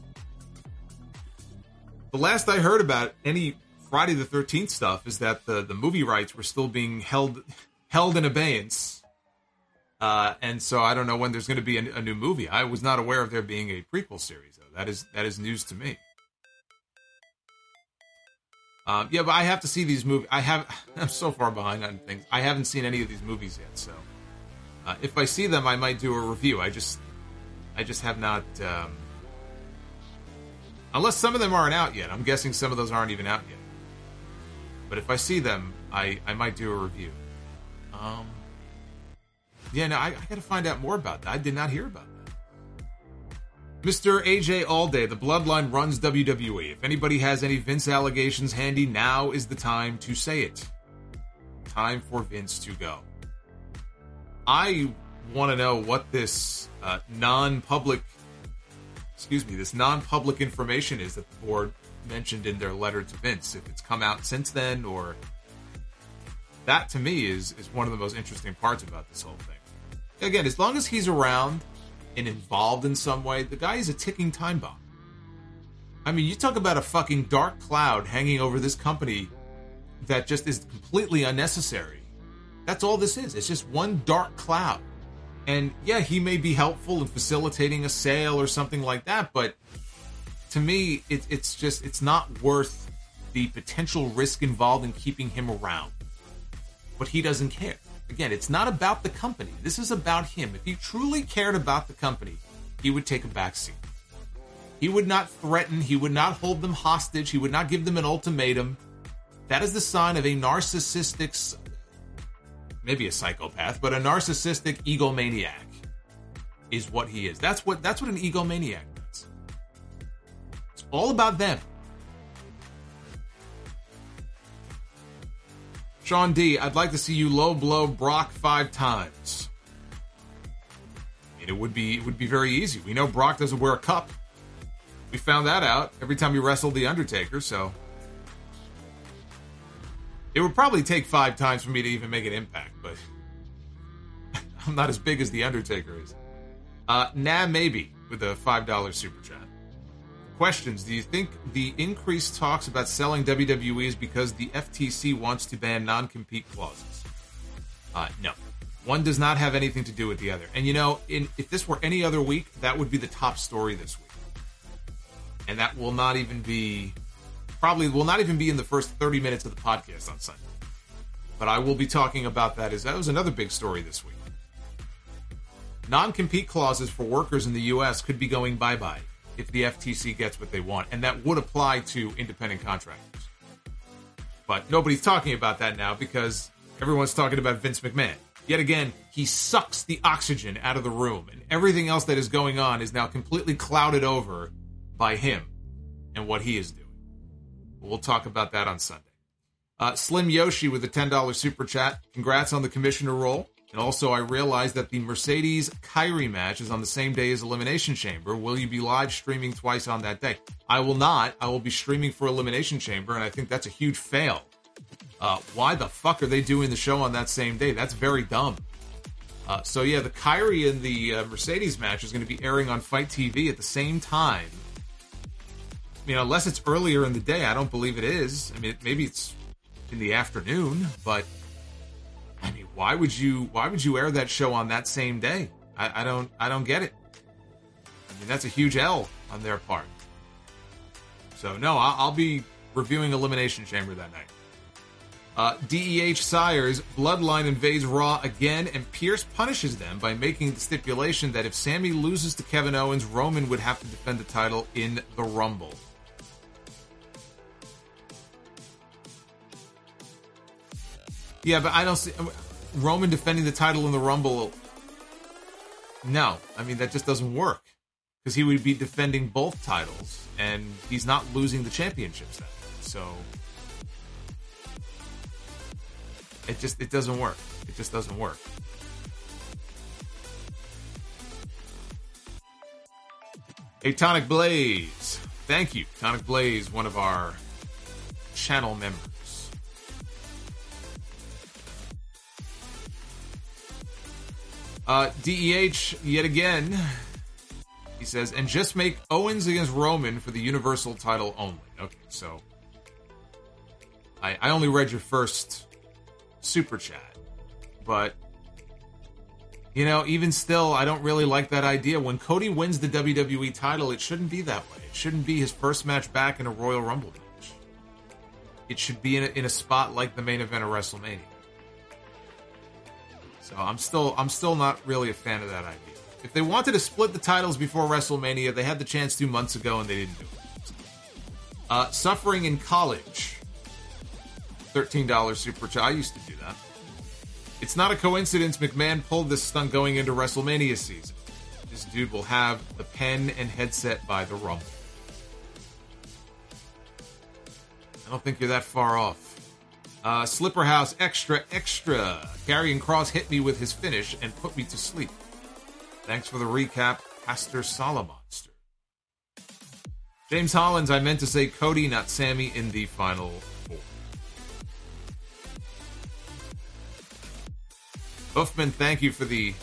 The last I heard about any Friday the 13th stuff is that the movie rights were still being held in abeyance. And so I don't know when there's going to be a new movie. I was not aware of there being a prequel series, though. That is news to me. Yeah, but I have to see these movies. I'm so far behind on things. I haven't seen any of these movies yet, so if I see them, I might do a review. I just have not. Unless some of them aren't out yet. I'm guessing some of those aren't even out yet. But if I see them, I might do a review. Yeah, no, I got to find out more about that. I did not hear about that. Mr. AJ Allday, the Bloodline runs WWE. If anybody has any Vince allegations handy, now is the time to say it. Time for Vince to go. I want to know what this non-public information is that the board mentioned in their letter to Vince. If it's come out since then, or that to me is one of the most interesting parts about this whole thing. Again, as long as he's around and involved in some way, the guy is a ticking time bomb. I mean, you talk about a fucking dark cloud hanging over this company that just is completely unnecessary. That's all this is. It's just one dark cloud. And yeah, he may be helpful in facilitating a sale or something like that, but to me, it's not worth the potential risk involved in keeping him around. But he doesn't care. Again, it's not about the company. This is about him. If he truly cared about the company, he would take a backseat. He would not threaten. He would not hold them hostage. He would not give them an ultimatum. That is the sign of a narcissistic, maybe a psychopath, but a narcissistic egomaniac is what he is. That's what an egomaniac does. It's all about them. Sean D, I'd like to see you low blow Brock 5 times. I mean, it would be very easy. We know Brock doesn't wear a cup. We found that out every time he wrestled The Undertaker, so it would probably take 5 times for me to even make an impact, but I'm not as big as The Undertaker is. Nah, maybe, with a $5 super chat. Questions. Do you think the increased talks about selling WWE is because the FTC wants to ban non-compete clauses? No. One does not have anything to do with the other. And if this were any other week, that would be the top story this week. And that will not even be in the first 30 minutes of the podcast on Sunday. But I will be talking about that, as that was another big story this week. Non-compete clauses for workers in the U.S. could be going bye-bye if the FTC gets what they want, and that would apply to independent contractors. But nobody's talking about that now because everyone's talking about Vince McMahon. Yet again, he sucks the oxygen out of the room, and everything else that is going on is now completely clouded over by him and what he is doing. We'll talk about that on Sunday. Slim Yoshi with a $10 super chat. Congrats on the commissioner role. And also, I realized that the Mercedes Kyrie match is on the same day as Elimination Chamber. Will you be live streaming twice on that day? I will not. I will be streaming for Elimination Chamber, and I think that's a huge fail. Why the fuck are they doing the show on that same day? That's very dumb. The Kyrie and the Mercedes match is going to be airing on Fight TV at the same time. Unless it's earlier in the day, I don't believe it is. Maybe it's in the afternoon, but why would you air that show on that same day? I don't get it. That's a huge L on their part. So no, I'll be reviewing Elimination Chamber that night. DEH Sires, Bloodline invades Raw again, and Pierce punishes them by making the stipulation that if Sami loses to Kevin Owens, Roman would have to defend the title in the Rumble. Yeah, but I don't see Roman defending the title in the Rumble. No, that just doesn't work. Because he would be defending both titles, and he's not losing the championships then. So it doesn't work. It just doesn't work. Hey, Tonic Blaze. Thank you, Tonic Blaze, one of our channel members. DEH, yet again, he says, and just make Owens against Roman for the Universal title only. Okay, so I only read your first super chat, but, even still, I don't really like that idea. When Cody wins the WWE title, it shouldn't be that way. It shouldn't be his first match back in a Royal Rumble match. It should be in a spot like the main event of WrestleMania. So I'm still not really a fan of that idea. If they wanted to split the titles before WrestleMania, they had the chance 2 months ago and they didn't do it. Suffering in College. $13 super chat. I used to do that. It's not a coincidence McMahon pulled this stunt going into WrestleMania season. This dude will have the pen and headset by the Rumble. I don't think you're that far off. Slipperhouse extra. Karrion Kross hit me with his finish and put me to sleep. Thanks for the recap, Pastor Salamonster. James Hollins, I meant to say Cody, not Sami, in the Final Four. Huffman, thank you for the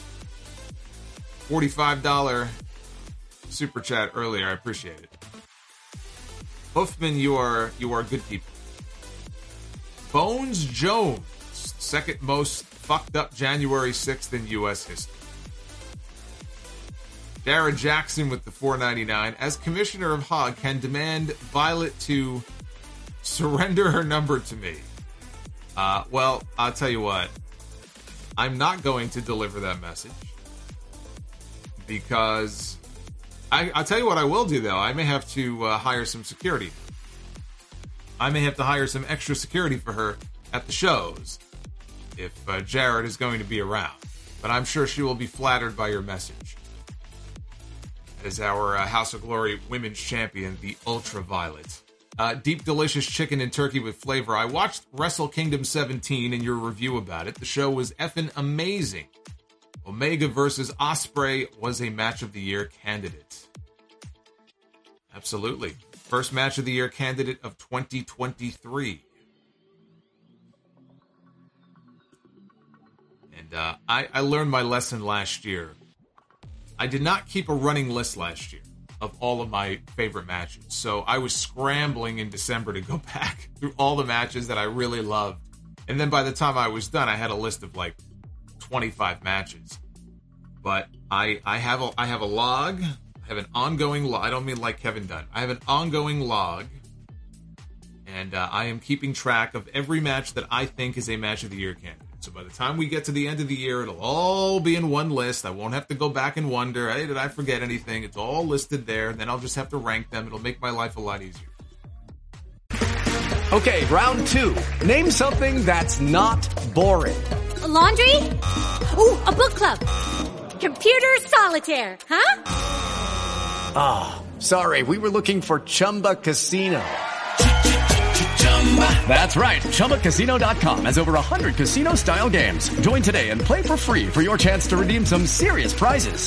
$45 super chat earlier. I appreciate it. Huffman, you are good people. Bones Jones, second most fucked up January 6th in U.S. history. Jared Jackson with the $4.99. As commissioner of Hog, can demand Violet to surrender her number to me. Well, I'll tell you what. I'm not going to deliver that message. Because I'll tell you what I will do, though. I may have to hire some security. I may have to hire some extra security for her at the shows if Jared is going to be around. But I'm sure she will be flattered by your message. As our House of Glory Women's Champion, the Ultraviolet. Deep delicious chicken and turkey with flavor. I watched Wrestle Kingdom 17 and your review about it. The show was effing amazing. Omega versus Ospreay was a match of the year candidate. Absolutely. First match of the year candidate of 2023. And I learned my lesson last year. I did not keep a running list last year of all of my favorite matches. So I was scrambling in December to go back through all the matches that I really loved. And then by the time I was done, I had a list of like 25 matches. But I have a log. I have an ongoing log. I don't mean like Kevin Dunn. I have an ongoing log. And I am keeping track of every match that I think is a Match of the Year candidate. So by the time we get to the end of the year, it'll all be in one list. I won't have to go back and wonder, hey, did I forget anything? It's all listed there. Then I'll just have to rank them. It'll make my life a lot easier. Okay, round 2. Name something that's not boring. A laundry? Ooh, a book club. Computer solitaire, huh? Ah, oh, sorry. We were looking for Chumba Casino. That's right. ChumbaCasino.com has over 100 casino-style games. Join today and play for free for your chance to redeem some serious prizes.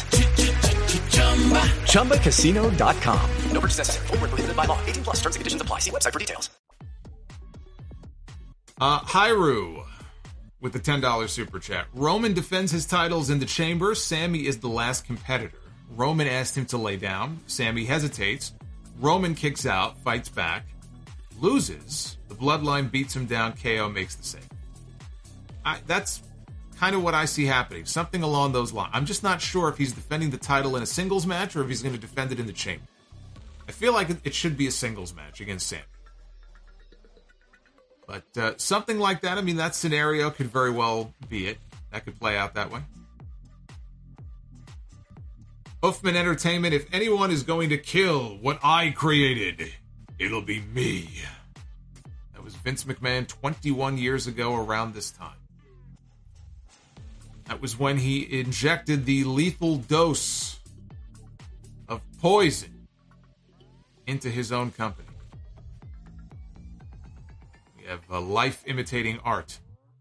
ChumbaCasino.com. No purchase necessary. Void where prohibited by law. 18 plus. Terms and conditions apply. See website for details. Hyru with the $10 super chat. Roman defends his titles in the chamber. Sammy is the last competitor. Roman asked him to lay down. Sammy hesitates. Roman kicks out, fights back, loses. The bloodline beats him down. KO makes the save. That's kind of what I see happening. Something along those lines. I'm just not sure if he's defending the title in a singles match or if he's going to defend it in the chamber. I feel like it should be a singles match against Sammy. But something like that, I mean, that scenario could very well be it. That could play out that way. Huffman Entertainment, if anyone is going to kill what I created, it'll be me. That was Vince McMahon 21 years ago around this time. That was when he injected the lethal dose of poison into his own company. We have a life imitating art.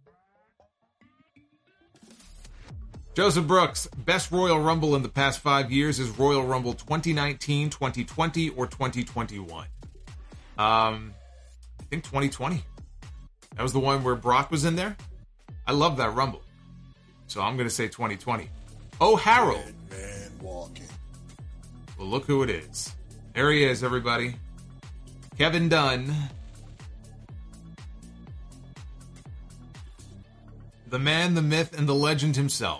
Joseph Brooks, best Royal Rumble in the past 5 years is Royal Rumble 2019, 2020, or 2021. I think 2020. That was the one where Brock was in there. I love that Rumble. So I'm going to say 2020. Oh, Harold. Man walking. Well, look who it is. There he is, everybody. Kevin Dunn. The man, the myth, and the legend himself.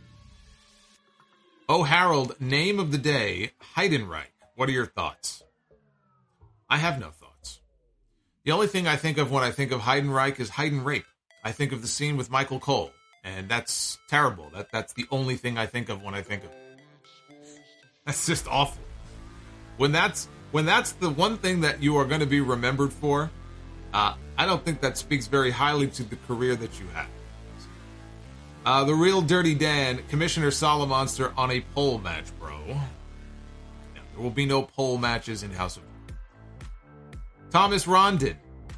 Oh, Harold, name of the day, Heidenreich. What are your thoughts? I have no thoughts. The only thing I think of when I think of Heidenreich is Heidenrape. I think of the scene with Michael Cole, and that's terrible. That's the only thing I think of when I think of it. That's just awful. When that's the one thing that you are going to be remembered for, I don't think that speaks very highly to the career that you have. The Real Dirty Dan, Commissioner Solomonster on a pole match, bro. No, there will be no pole matches in House of Rock. Thomas Rondon.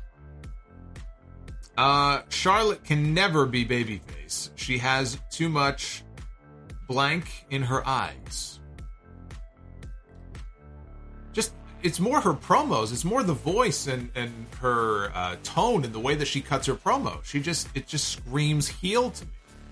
Charlotte can never be babyface. She has too much blank in her eyes. It's more her promos. It's more the voice and her tone and the way that she cuts her promo. It just screams heel to me.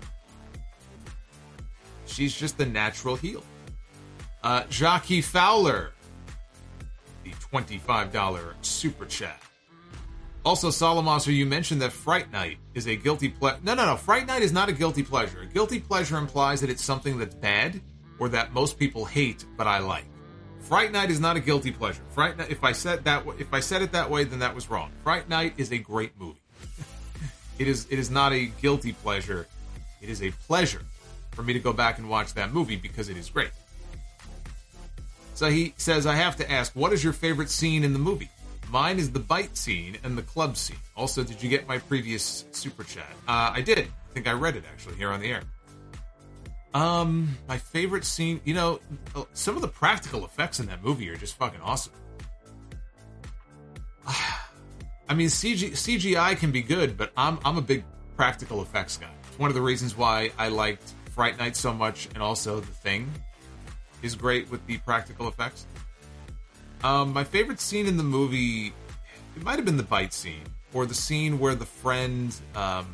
She's just the natural heel. Jackie Fowler, the $25 super chat. Also, Solomonster, you mentioned that Fright Night is a guilty pleasure. No. Fright Night is not a guilty pleasure. A guilty pleasure implies that it's something that's bad or that most people hate, but I like. Fright Night is not a guilty pleasure. Fright Night. If I said it that way, then that was wrong. Fright Night is a great movie. It is not a guilty pleasure. It is a pleasure for me to go back and watch that movie because it is great. So he says, I have to ask, what is your favorite scene in the movie? Mine is the bite scene and the club scene. Also, did you get my previous super chat? I did. I think I read it, actually, here on the air. My favorite scene, some of the practical effects in that movie are just fucking awesome. I mean, CGI can be good, but I'm a big practical effects guy. It's one of the reasons why I liked Fright Night so much, and also The Thing is great with the practical effects. My favorite scene in the movie, it might have been the bite scene, or the scene where the friend, I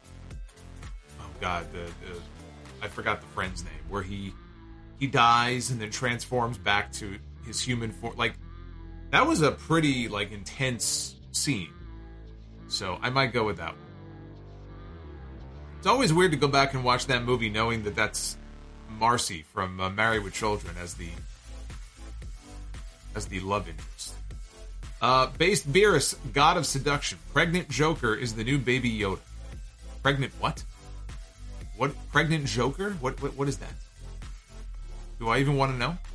forgot the friend's name, where he dies and then transforms back to his human form. Like, that was a pretty, intense scene. So I might go with that one. It's always weird to go back and watch that movie knowing that that's Marcy from Married with Children as the love interest. Based Beerus, God of Seduction. Pregnant Joker is the new Baby Yoda. Pregnant what? What? Pregnant Joker? What is that? Do I even want to know?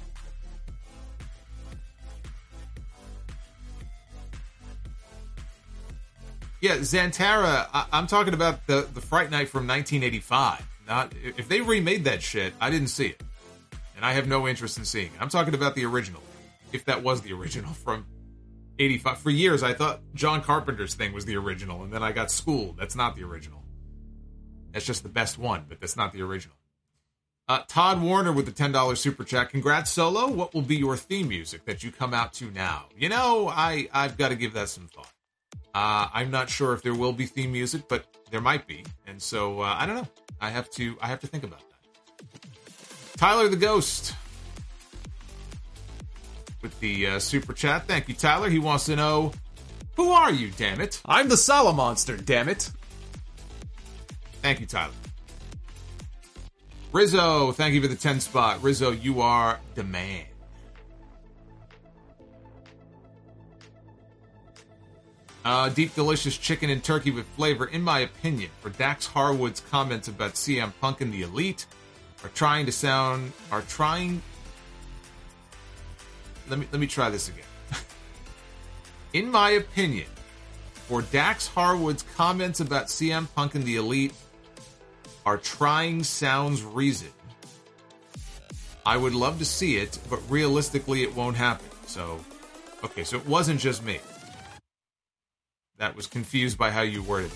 Yeah, Xantara, I'm talking about the Fright Night from 1985. Not if they remade that shit, I didn't see it. And I have no interest in seeing it. I'm talking about the original. If that was the original from 85. For years, I thought John Carpenter's thing was the original, and then I got schooled. That's not the original. That's just the best one, but that's not the original. Todd Warner with the $10 super chat. Congrats, Solo. What will be your theme music that you come out to now? You know, I've got to give that some thought. I'm not sure if there will be theme music, but there might be. And so, I don't know. I have to think about that. Tyler the Ghost with the super chat. Thank you, Tyler. He wants to know, who are you, damn it? I'm the Salamonster, damn it. Thank you, Tyler. Rizzo, thank you for the 10 spot. Rizzo, you are the man. Deep delicious chicken and turkey with flavor, in my opinion, for Dax Harwood's comments about CM Punk and the Elite let me try this again. In my opinion, for Dax Harwood's comments about CM Punk and the Elite are trying sounds reason. I would love to see it, but realistically it won't happen. So, okay, so it wasn't just me that was confused by how you worded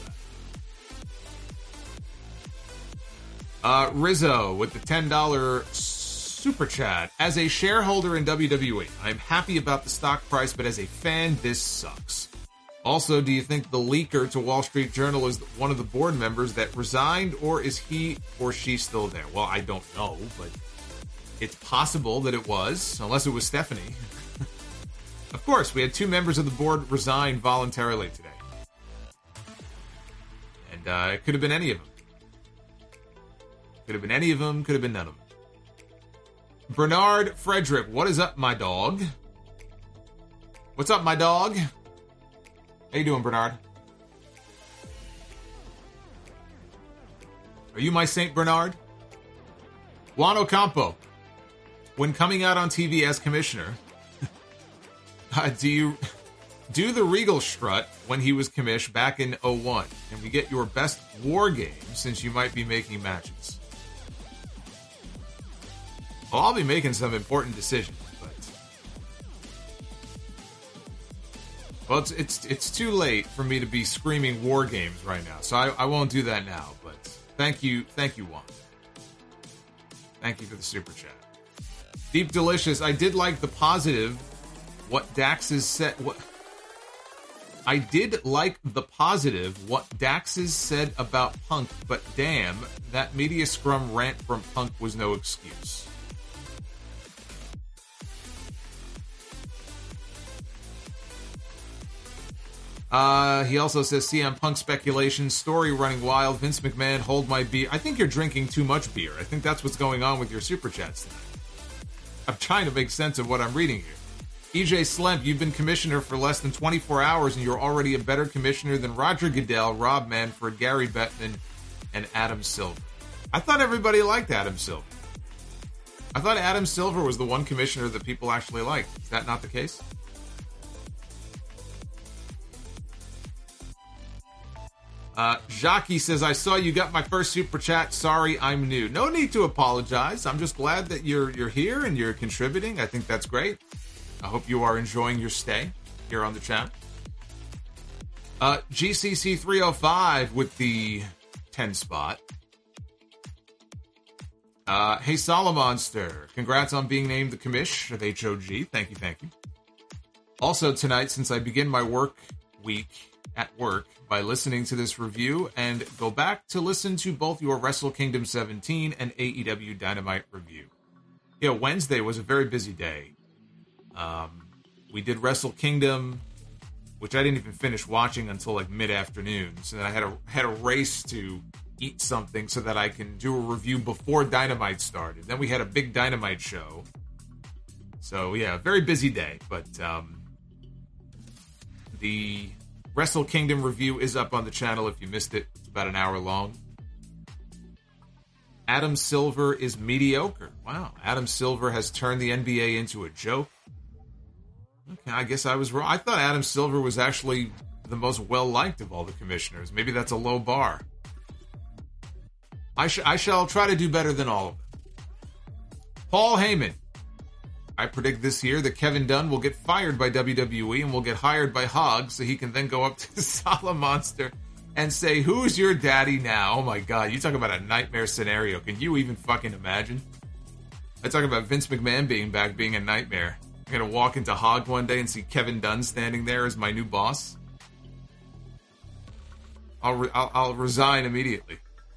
that. Rizzo with the $10 super chat. As a shareholder in WWE, I'm happy about the stock price, but as a fan, this sucks. Also, do you think the leaker to Wall Street Journal is one of the board members that resigned, or is he or she still there? Well, I don't know, but it's possible that it was, unless it was Stephanie. Of course, we had 2 members of the board resign voluntarily today. And it could have been any of them. Could have been any of them, could have been none of them. Bernard Frederick, what is up, my dog? What's up, my dog? How you doing, Bernard? Are you my Saint Bernard? Juan Ocampo, when coming out on TV as commissioner, do you do the Regal strut when he was commish back in 01? Can we get your best war game since you might be making matches? Well, I'll be making some important decisions, but well, it's too late for me to be screaming war games right now, so I won't do that now. But thank you, Juan. Thank you for the super chat. Deep Delicious, I did like the positive. What Dax's said. What I did like the positive. What Dax's said about Punk, but damn, that media scrum rant from Punk was no excuse. He also says CM Punk speculation, story running wild, Vince McMahon, hold my beer. I think you're drinking too much beer. I think that's what's going on with your super chats tonight. I'm trying to make sense of what I'm reading here. EJ Slemp, you've been commissioner for less than 24 hours and you're already a better commissioner than Roger Goodell, Rob Manfred, Gary Bettman, and Adam Silver. I thought everybody liked Adam Silver. I thought Adam Silver was the one commissioner that people actually liked. Is that not the case? Jackie says, I saw you got my first super chat. Sorry, I'm new. No need to apologize. I'm just glad that you're here and you're contributing. I think that's great. I hope you are enjoying your stay here on the chat. GCC 305 with the 10 spot. Hey, Solomonster. Congrats on being named the commish of HOG. Thank you. Also tonight, since I begin my work week at work by listening to this review and go back to listen to both your Wrestle Kingdom 17 and AEW Dynamite review. Yeah, Wednesday was a very busy day. We did Wrestle Kingdom, which I didn't even finish watching until like mid-afternoon. So then I had a race to eat something so that I can do a review before Dynamite started. Then we had a big Dynamite show. So, yeah, very busy day. But the Wrestle Kingdom review is up on the channel if you missed it. It's about an hour long. Adam Silver is mediocre. Wow, Adam Silver has turned the NBA into a joke. Okay, I guess I was wrong. I thought Adam Silver was actually the most well-liked of all the commissioners. Maybe that's a low bar. I shall try to do better than all of them. Paul Heyman. I predict this year that Kevin Dunn will get fired by WWE and will get hired by Hog so he can then go up to Salamonster and say, who's your daddy now? Oh my God, you talk about a nightmare scenario. Can you even fucking imagine? I talk about Vince McMahon being back being a nightmare. I'm going to walk into Hog one day and see Kevin Dunn standing there as my new boss. I'll resign immediately.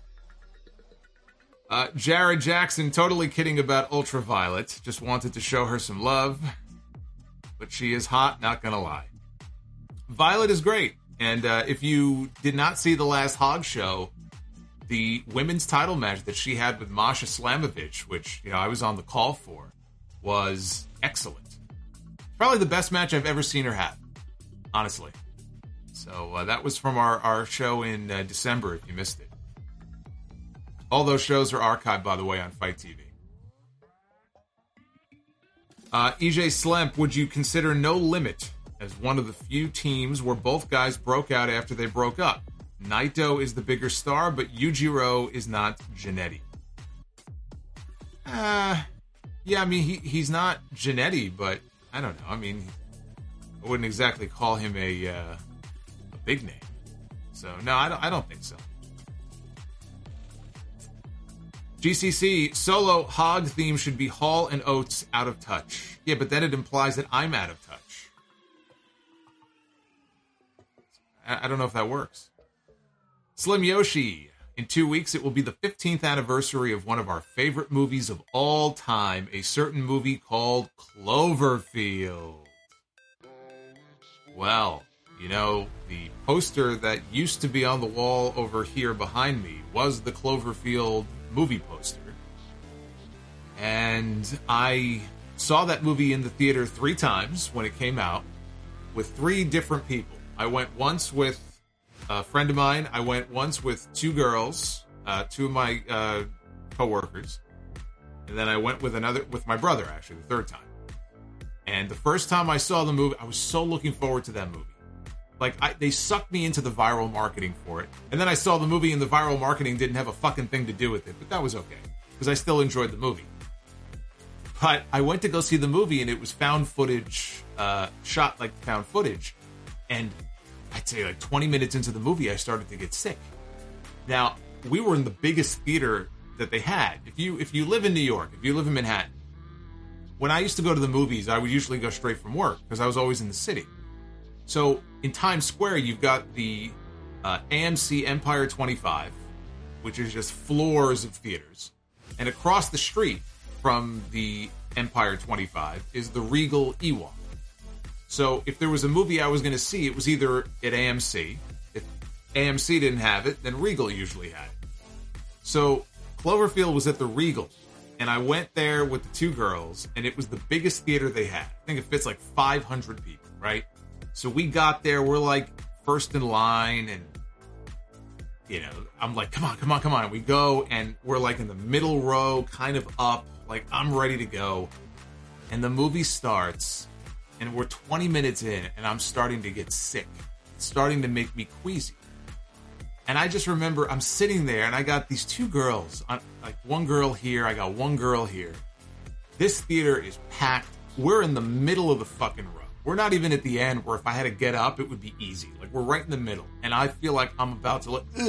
Jared Jackson, totally kidding about Ultraviolet. Just wanted to show her some love. But she is hot, not gonna lie. Violet is great. And if you did not see the last Hog show, the women's title match that she had with Masha Slamovich, which I was on the call for, was excellent. Probably the best match I've ever seen her have, honestly. So that was from our show in December, if you missed it. All those shows are archived, by the way, on Fight TV. EJ Slemp, would you consider No Limit as one of the few teams where both guys broke out after they broke up? Naito is the bigger star, but Yujiro is not Jannetty. Yeah, I mean, he's not Jannetty, but I don't know. I mean, I wouldn't exactly call him a big name. So, no, I don't think so. GCC, solo Hog theme should be Hall and Oates Out of Touch. Yeah, but then it implies that I'm out of touch. I don't know if that works. Slim Yoshi, in 2 weeks it will be the 15th anniversary of one of our favorite movies of all time, a certain movie called Cloverfield. Well, the poster that used to be on the wall over here behind me was the Cloverfield movie poster. And I saw that movie in the theater 3 times when it came out with 3 different people. I went once with a friend of mine. I went once with 2 girls, 2 of my co-workers. And then I went with my brother, actually, the 3rd time. And the first time I saw the movie, I was so looking forward to that movie. They sucked me into the viral marketing for it. And then I saw the movie and the viral marketing didn't have a fucking thing to do with it. But that was okay, because I still enjoyed the movie. But I went to go see the movie and it was found footage, shot like found footage. And I'd say 20 minutes into the movie, I started to get sick. Now, we were in the biggest theater that they had. If you live in New York, if you live in Manhattan, when I used to go to the movies, I would usually go straight from work because I was always in the city. So in Times Square, you've got the AMC Empire 25, which is just floors of theaters. And across the street from the Empire 25 is the Regal Ewok. So if there was a movie I was going to see, it was either at AMC. If AMC didn't have it, then Regal usually had it. So Cloverfield was at the Regal. And I went there with the 2 girls, and it was the biggest theater they had. I think it fits 500 people, right? So we got there, we're first in line, and I'm like, come on. And we go, and we're in the middle row, kind of up, I'm ready to go. And the movie starts, and we're 20 minutes in, and I'm starting to get sick. It's starting to make me queasy. And I just remember I'm sitting there, and I got these 2 girls, one girl here, I got 1 girl here. This theater is packed. We're in the middle of the fucking row. We're not even at the end where if I had to get up, it would be easy. We're right in the middle. And I feel like I'm about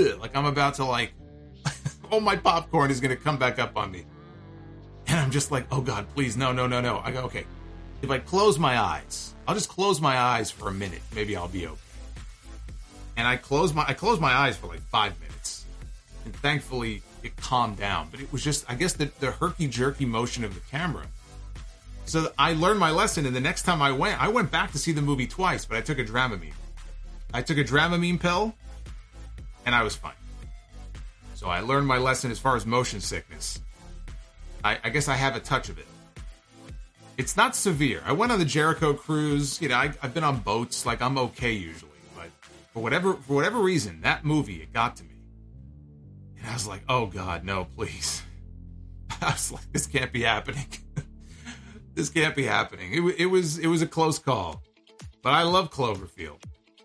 to, oh, my popcorn is going to come back up on me. And I'm just like, oh, God, please, no. I go, okay, if I close my eyes, I'll just close my eyes for a minute. Maybe I'll be okay. And I closed my eyes for 5 minutes. And thankfully, it calmed down. But it was just, I guess, the herky-jerky motion of the camera. So I learned my lesson, and the next time I went back to see the movie twice, but I took a Dramamine. I took a Dramamine pill, and I was fine. So I learned my lesson as far as motion sickness. I guess I have a touch of it. It's not severe. I went on the Jericho cruise. You know, I've been on boats. Like, I'm okay usually. But for whatever reason, that movie, it got to me. And I was like, oh, God, no, please. I was like, this can't be happening. This can't be happening. It was a close call. But I love Cloverfield.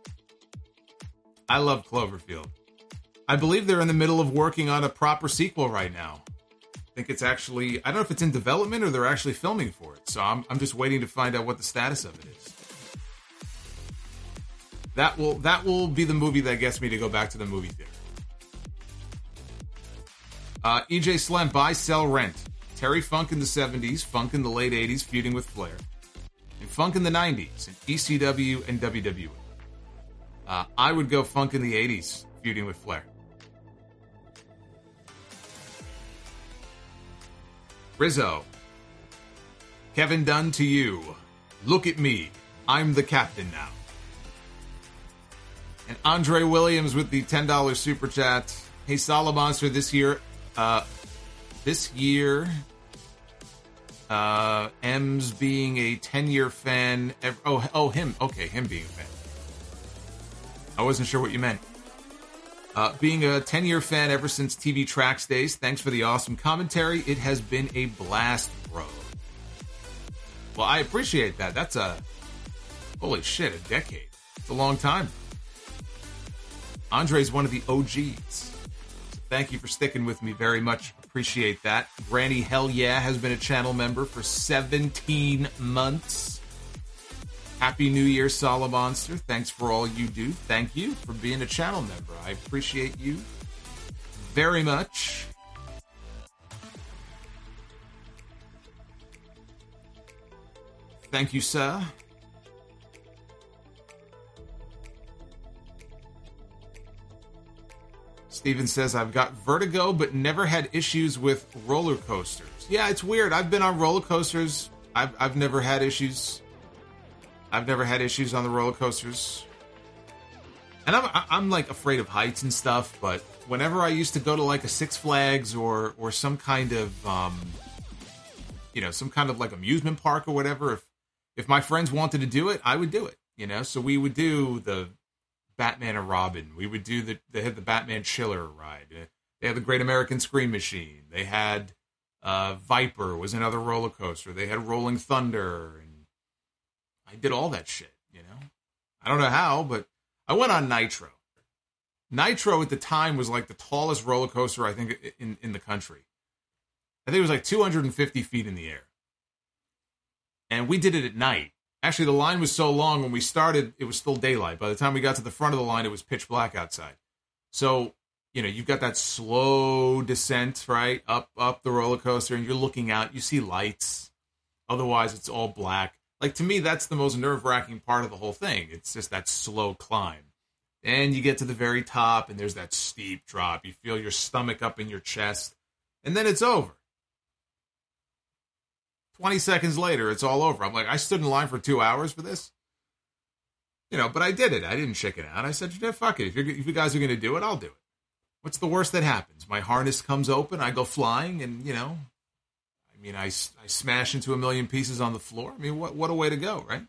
I believe they're in the middle of working on a proper sequel right now. I think it's actually, I don't know if it's in development or they're actually filming for it. So I'm just waiting to find out what the status of it is. That will be the movie that gets me to go back to the movie theater. EJ Slem, buy, sell, rent. Terry Funk in the 70s, Funk in the late 80s, feuding with Flair. And Funk in the 90s, in ECW and WWE. I would go Funk in the 80s, feuding with Flair. Rizzo. Kevin Dunn to you. Look at me. I'm the captain now. And Andre Williams with the $10 super chat. Hey, Solomonster, this year, M's being a 10-year fan. Him. Okay, him being a fan. I wasn't sure what you meant. Being a 10-year fan ever since TV Tracks days. Thanks for the awesome commentary. It has been a blast, bro. Well, I appreciate that. That's holy shit, a decade. It's a long time. Andre's one of the OGs. So thank you for sticking with me very much. Appreciate that. Granny Hell Yeah has been a channel member for 17 months. Happy New Year, Solomonster. Thanks for all you do. Thank you for being a channel member. I appreciate you very much. Thank you, sir. Steven says, I've got vertigo, but never had issues with roller coasters. Yeah, it's weird. I've been on roller coasters. I've never had issues. I've never had issues on the roller coasters. And I'm like afraid of heights and stuff, but whenever I used to go to like a Six Flags or some kind of, some kind of like amusement park or whatever, if my friends wanted to do it, I would do it, So we would do the Batman and Robin. We would do they had the Batman Chiller ride. They had the Great American Scream Machine. They had Viper was another roller coaster. They had Rolling Thunder. And I did all that shit, I don't know how, but I went on Nitro. Nitro at the time was like the tallest roller coaster, I think, in the country. I think it was like 250 feet in the air. And we did it at night. Actually, the line was so long when we started, it was still daylight. By the time we got to the front of the line, it was pitch black outside. So, you've got that slow descent, right? Up the roller coaster, and you're looking out, you see lights. Otherwise, it's all black. Like, to me, that's the most nerve-wracking part of the whole thing. It's just that slow climb. And you get to the very top, and there's that steep drop. You feel your stomach up in your chest. And then it's over. 20 seconds later, it's all over. I'm like, I stood in line for 2 hours for this? But I did it. I didn't chicken out. I said, fuck it. If you guys are going to do it, I'll do it. What's the worst that happens? My harness comes open, I go flying, and, I smash into a million pieces on the floor. What a way to go, right?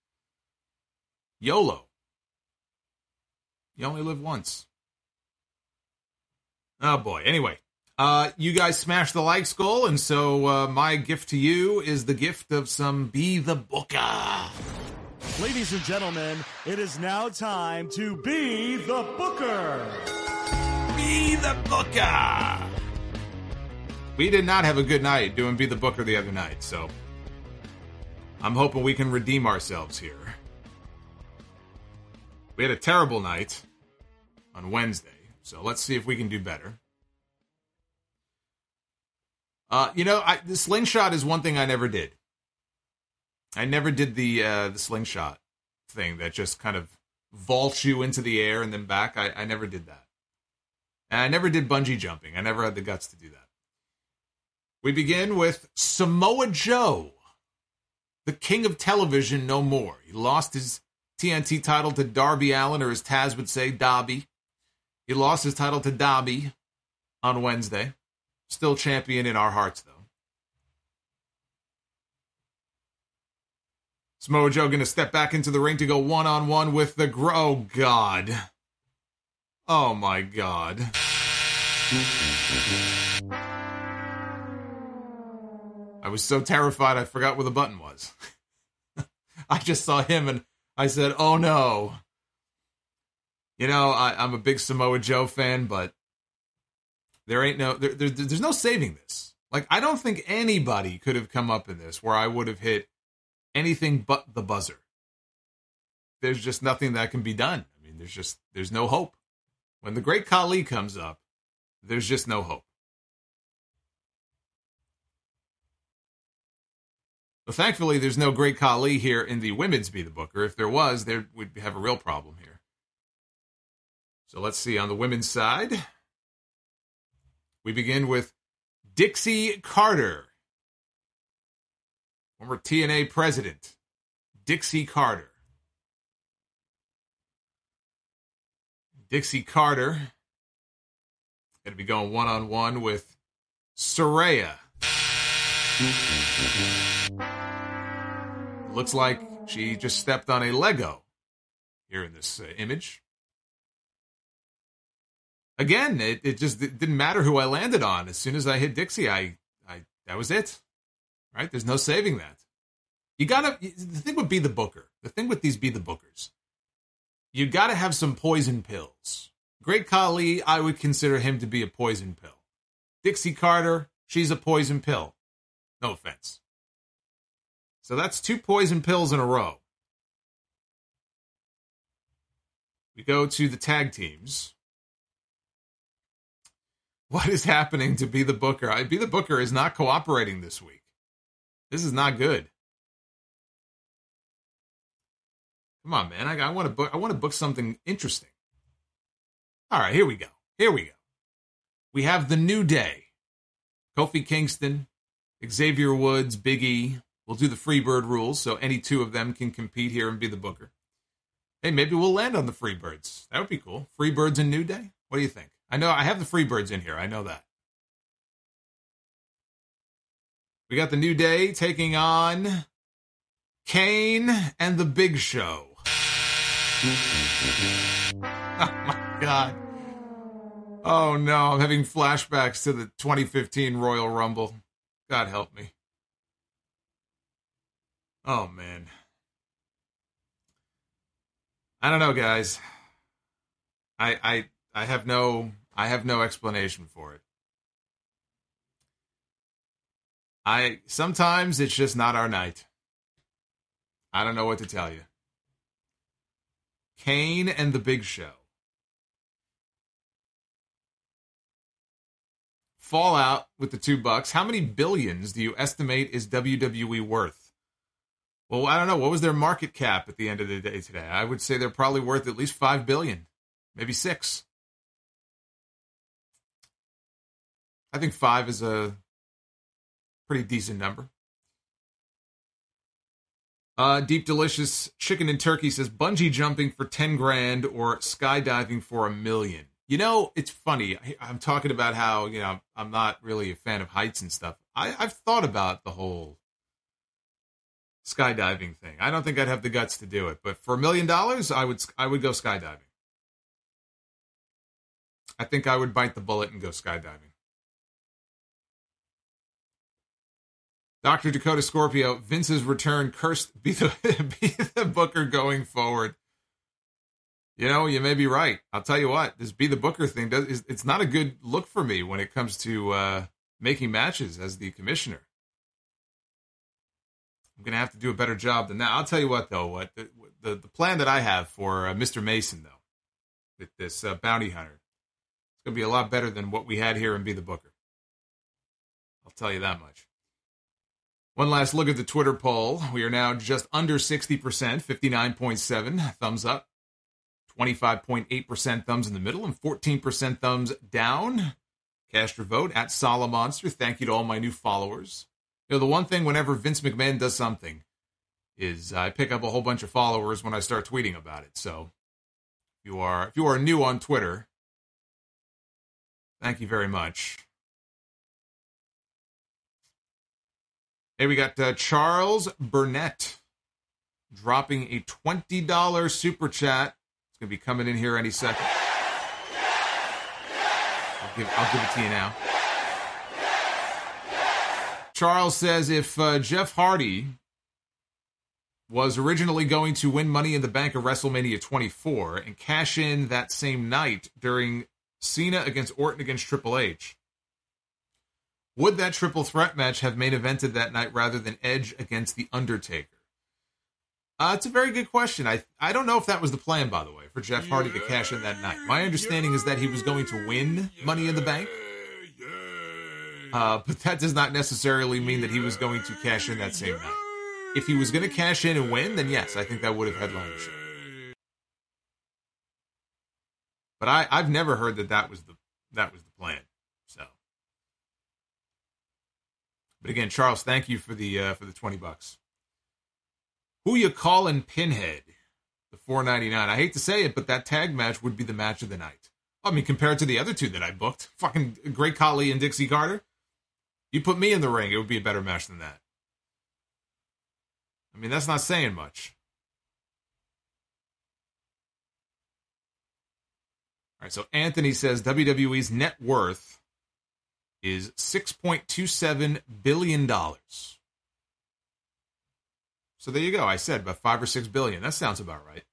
YOLO. You only live once. Oh, boy. Anyway, you guys smashed the likes goal, and so my gift to you is the gift of some Be the Booker. Ladies and gentlemen, it is now time to Be the Booker. Be the Booker. We did not have a good night doing Be the Booker the other night, so I'm hoping we can redeem ourselves here. We had a terrible night on Wednesday, so let's see if we can do better. The slingshot is one thing I never did. I never did the slingshot thing that just kind of vaults you into the air and then back. I never did that. And I never did bungee jumping. I never had the guts to do that. We begin with Samoa Joe, the king of television no more. He lost his TNT title to Darby Allin, or as Taz would say, Dobby. He lost his title to Dobby on Wednesday. Still champion in our hearts, though. Samoa Joe going to step back into the ring to go one-on-one with the... Oh, God. Oh, my God. I was so terrified I forgot where the button was. I just saw him and I said, oh, no. You know, I'm a big Samoa Joe fan, but there's no saving this. Like, I don't think anybody could have come up in this where I would have hit anything but the buzzer. There's just nothing that can be done. I mean, there's no hope. When the Great Khali comes up, there's just no hope. But thankfully, there's no Great Khali here in the women's Be the Booker. If there was, there would have a real problem here. So let's see, on the women's side, we begin with Dixie Carter. Former TNA president, Dixie Carter. Dixie Carter going to be going one-on-one with Saraya. Looks like she just stepped on a Lego here in this image. Again, it didn't matter who I landed on. As soon as I hit Dixie, that was it. Right? There's no saving that. The thing would be the Booker. The thing with these Be the Bookers. You got to have some poison pills. Great Khali, I would consider him to be a poison pill. Dixie Carter, she's a poison pill. No offense. So that's 2 poison pills in a row. We go to the tag teams. What is happening to Be the Booker? Be the Booker is not cooperating this week. This is not good. Come on, man. I want to book something interesting. All right, here we go. We have the New Day. Kofi Kingston, Xavier Woods, Big E. We'll do the Freebird rules, so any 2 of them can compete here and Be the Booker. Hey, maybe we'll land on the Freebirds. That would be cool. Freebirds and New Day? What do you think? I know I have the Freebirds in here. I know that. We got the New Day taking on Kane and the Big Show. Oh, my God. Oh, no. I'm having flashbacks to the 2015 Royal Rumble. God help me. Oh, man. I don't know, guys. I have no explanation for it. Sometimes it's just not our night. I don't know what to tell you. Kane and the Big Show. Fallout with the $2. How many billions do you estimate is WWE worth? Well, I don't know. What was their market cap at the end of the day today? I would say they're probably worth at least $5 billion, maybe 6. I think 5 is a pretty decent number. Deep Delicious Chicken and Turkey says bungee jumping for 10 grand or skydiving for $1 million. You know, it's funny. I'm talking about how, I'm not really a fan of heights and stuff. I've thought about the whole skydiving thing. I don't think I'd have the guts to do it, but for $1 million, I would go skydiving. I think I would bite the bullet and go skydiving. Dr. Dakota Scorpio, Vince's return cursed be the Booker going forward. You may be right. I'll tell you what, this Be the Booker thing, it's not a good look for me when it comes to making matches as the commissioner. I'm going to have to do a better job than that. I'll tell you what, though, the plan that I have for Mr. Mason, though, with this bounty hunter, it's going to be a lot better than what we had here in Be the Booker. I'll tell you that much. One last look at the Twitter poll. We are now just under 60%, 59.7 thumbs up, 25.8% thumbs in the middle, and 14% thumbs down. Cast your vote at Solomonster. Thank you to all my new followers. The one thing whenever Vince McMahon does something is I pick up a whole bunch of followers when I start tweeting about it. So if you are new on Twitter, Thank you very much. Hey, we got Charles Burnett dropping a $20 super chat. It's going to be coming in here any second. I'll give it to you now. Charles says, if Jeff Hardy was originally going to win Money in the Bank at WrestleMania 24 and cash in that same night during Cena against Orton against Triple H, would that triple threat match have main evented that night rather than Edge against The Undertaker? It's a very good question. I don't know if that was the plan, by the way, for Jeff Hardy to cash in that night. My understanding is that he was going to win Money in the Bank. But that does not necessarily mean that he was going to cash in that same night. If he was going to cash in and win, then yes, I think that would have headlined the show. But I've never heard that was the plan. So, but again, Charles, thank you for the $20. Who you calling Pinhead? The $4.99. I hate to say it, but that tag match would be the match of the night. I mean, compared to the other two that I booked, fucking Great Khali and Dixie Carter. You put me in the ring, it would be a better match than that. I mean, that's not saying much. All right, so Anthony says WWE's net worth is $6.27 billion. So there you go. I said about $5 or $6 billion. That sounds about right.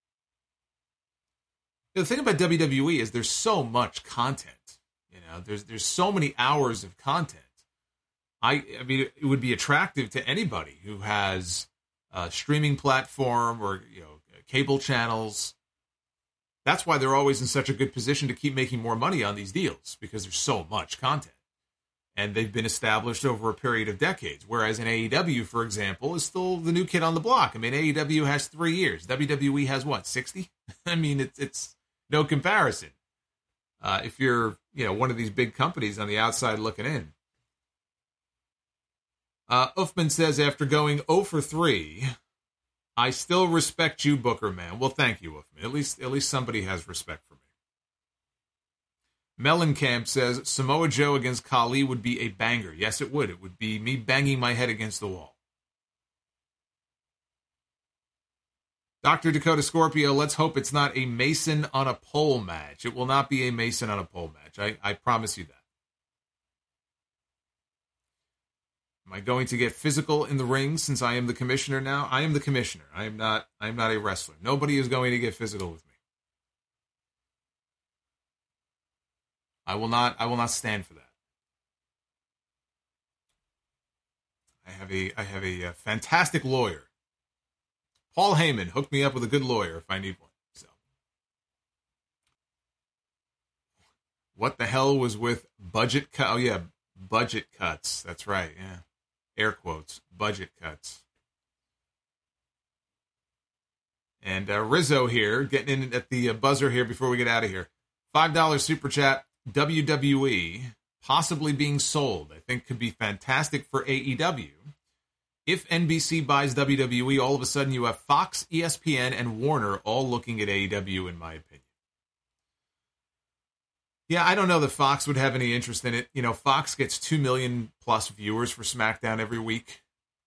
The thing about WWE is there's so much content. You know, there's so many hours of content. I mean, it would be attractive to anybody who has a streaming platform or, you know, cable channels. That's why they're always in such a good position to keep making more money on these deals, because there's so much content. And they've been established over a period of decades. Whereas in AEW, for example, is still the new kid on the block. I mean, AEW has 3 years. WWE has what, 60? I mean, it's no comparison. If you're, you know, one of these big companies on the outside looking in. Uffman says, after going 0 for 3, I still respect you, Booker Man. Well, thank you, Uffman. At least somebody has respect for me. Mellencamp says, Samoa Joe against Khali would be a banger. Yes, it would. It would be me banging my head against the wall. Dr. Dakota Scorpio, let's hope it's not a Mason on a pole match. It will not be a Mason on a pole match. I promise you that. Am I going to get physical in the ring since I am the commissioner now? I am the commissioner. I am not a wrestler. Nobody is going to get physical with me. I will not stand for that. I have a fantastic lawyer. Paul Heyman hooked me up with a good lawyer if I need one. So, what the hell was with budget cut? Oh yeah, budget cuts. That's right. Yeah, air quotes. Budget cuts. And Rizzo here, getting in at the buzzer here before we get out of here. $5 super chat. WWE possibly being sold, I think, could be fantastic for AEW. If NBC buys WWE, all of a sudden you have Fox, ESPN, and Warner all looking at AEW, in my opinion. Yeah, I don't know that Fox would have any interest in it. You know, Fox gets 2 million plus viewers for SmackDown every week.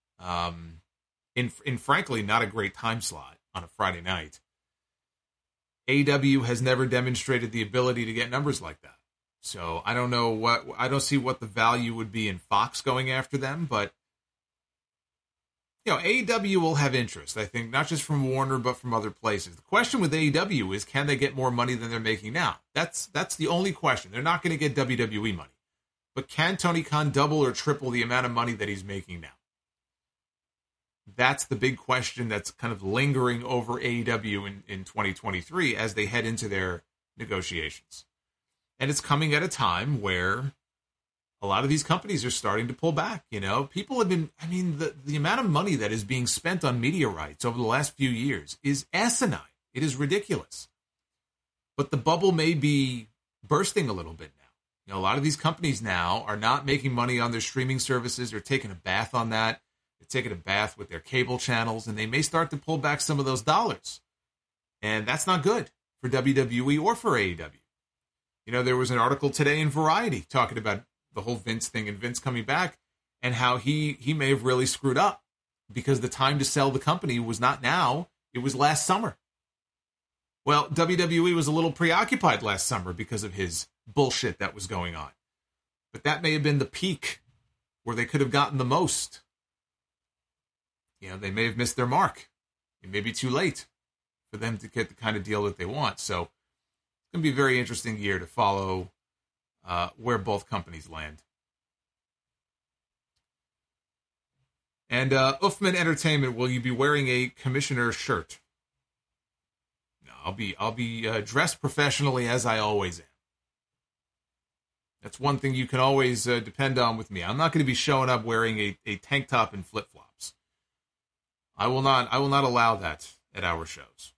In frankly, not a great time slot on a Friday night. AEW has never demonstrated the ability to get numbers like that. So I don't see what the value would be in Fox going after them, but you know, AEW will have interest, I think, not just from Warner, but from other places. The question with AEW is, can they get more money than they're making now? That's the only question. They're not going to get WWE money. But can Tony Khan double or triple the amount of money that he's making now? That's the big question that's kind of lingering over AEW in 2023 as they head into their negotiations. And it's coming at a time where a lot of these companies are starting to pull back. You know, people have been, I mean, the amount of money that is being spent on media rights over the last few years is asinine. It is ridiculous. But the bubble may be bursting a little bit now. You know, a lot of these companies now are not making money on their streaming services. They're taking a bath on that. They're taking a bath with their cable channels, and they may start to pull back some of those dollars. And that's not good for WWE or for AEW. You know, there was an article today in Variety talking about the whole Vince thing and Vince coming back and how he may have really screwed up because the time to sell the company was not now, it was last summer. Well, WWE was a little preoccupied last summer because of his bullshit that was going on. But that may have been the peak where they could have gotten the most. You know, they may have missed their mark. It may be too late for them to get the kind of deal that they want. So it's going to be a very interesting year to follow where both companies land. And Uffman Entertainment, will you be wearing a commissioner shirt? No, I'll be dressed professionally as I always am. That's one thing you can always depend on with me. I'm not going to be showing up wearing a tank top and flip-flops. I will not allow that at our shows.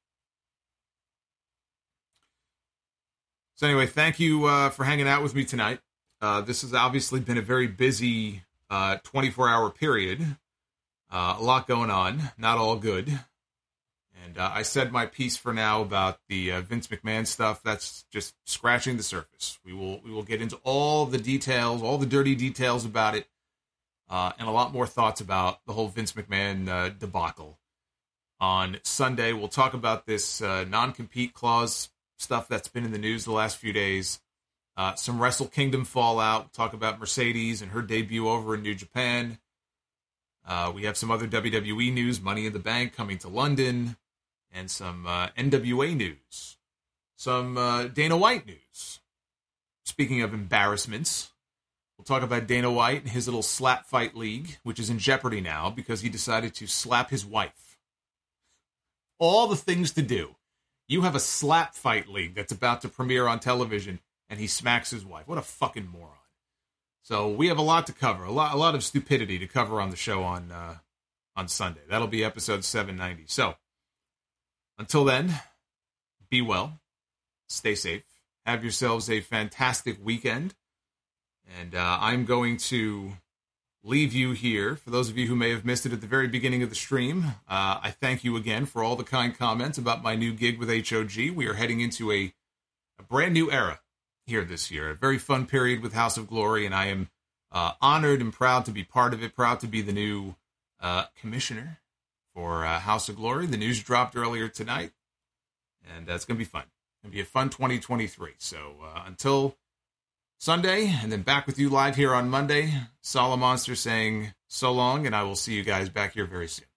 So anyway, thank you for hanging out with me tonight. This has obviously been a very busy 24-hour period. A lot going on, not all good. And I said my piece for now about the Vince McMahon stuff. That's just scratching the surface. We will get into all the details, all the dirty details about it, and a lot more thoughts about the whole Vince McMahon debacle. On Sunday, we'll talk about this non-compete clause stuff that's been in the news the last few days. Some Wrestle Kingdom fallout. We'll talk about Mercedes and her debut over in New Japan. We have some other WWE news, Money in the Bank coming to London, and some NWA news. Some Dana White news. Speaking of embarrassments, we'll talk about Dana White and his little slap fight league, which is in jeopardy now because he decided to slap his wife. All the things to do. You have a slap fight league that's about to premiere on television, and he smacks his wife. What a fucking moron. So we have a lot to cover, a lot of stupidity to cover on the show on Sunday. That'll be episode 790. So until then, be well, stay safe, have yourselves a fantastic weekend, and I'm going to leave you here. For those of you who may have missed it at the very beginning of the stream, I thank you again for all the kind comments about my new gig with HOG. We are heading into a brand new era here this year, a very fun period with House of Glory, and I am honored and proud to be part of it, proud to be the new commissioner for House of Glory. The news dropped earlier tonight, and it's going to be fun. It's going to be a fun 2023. So until Sunday, and then back with you live here on Monday, Solid Monster saying so long, and I will see you guys back here very soon.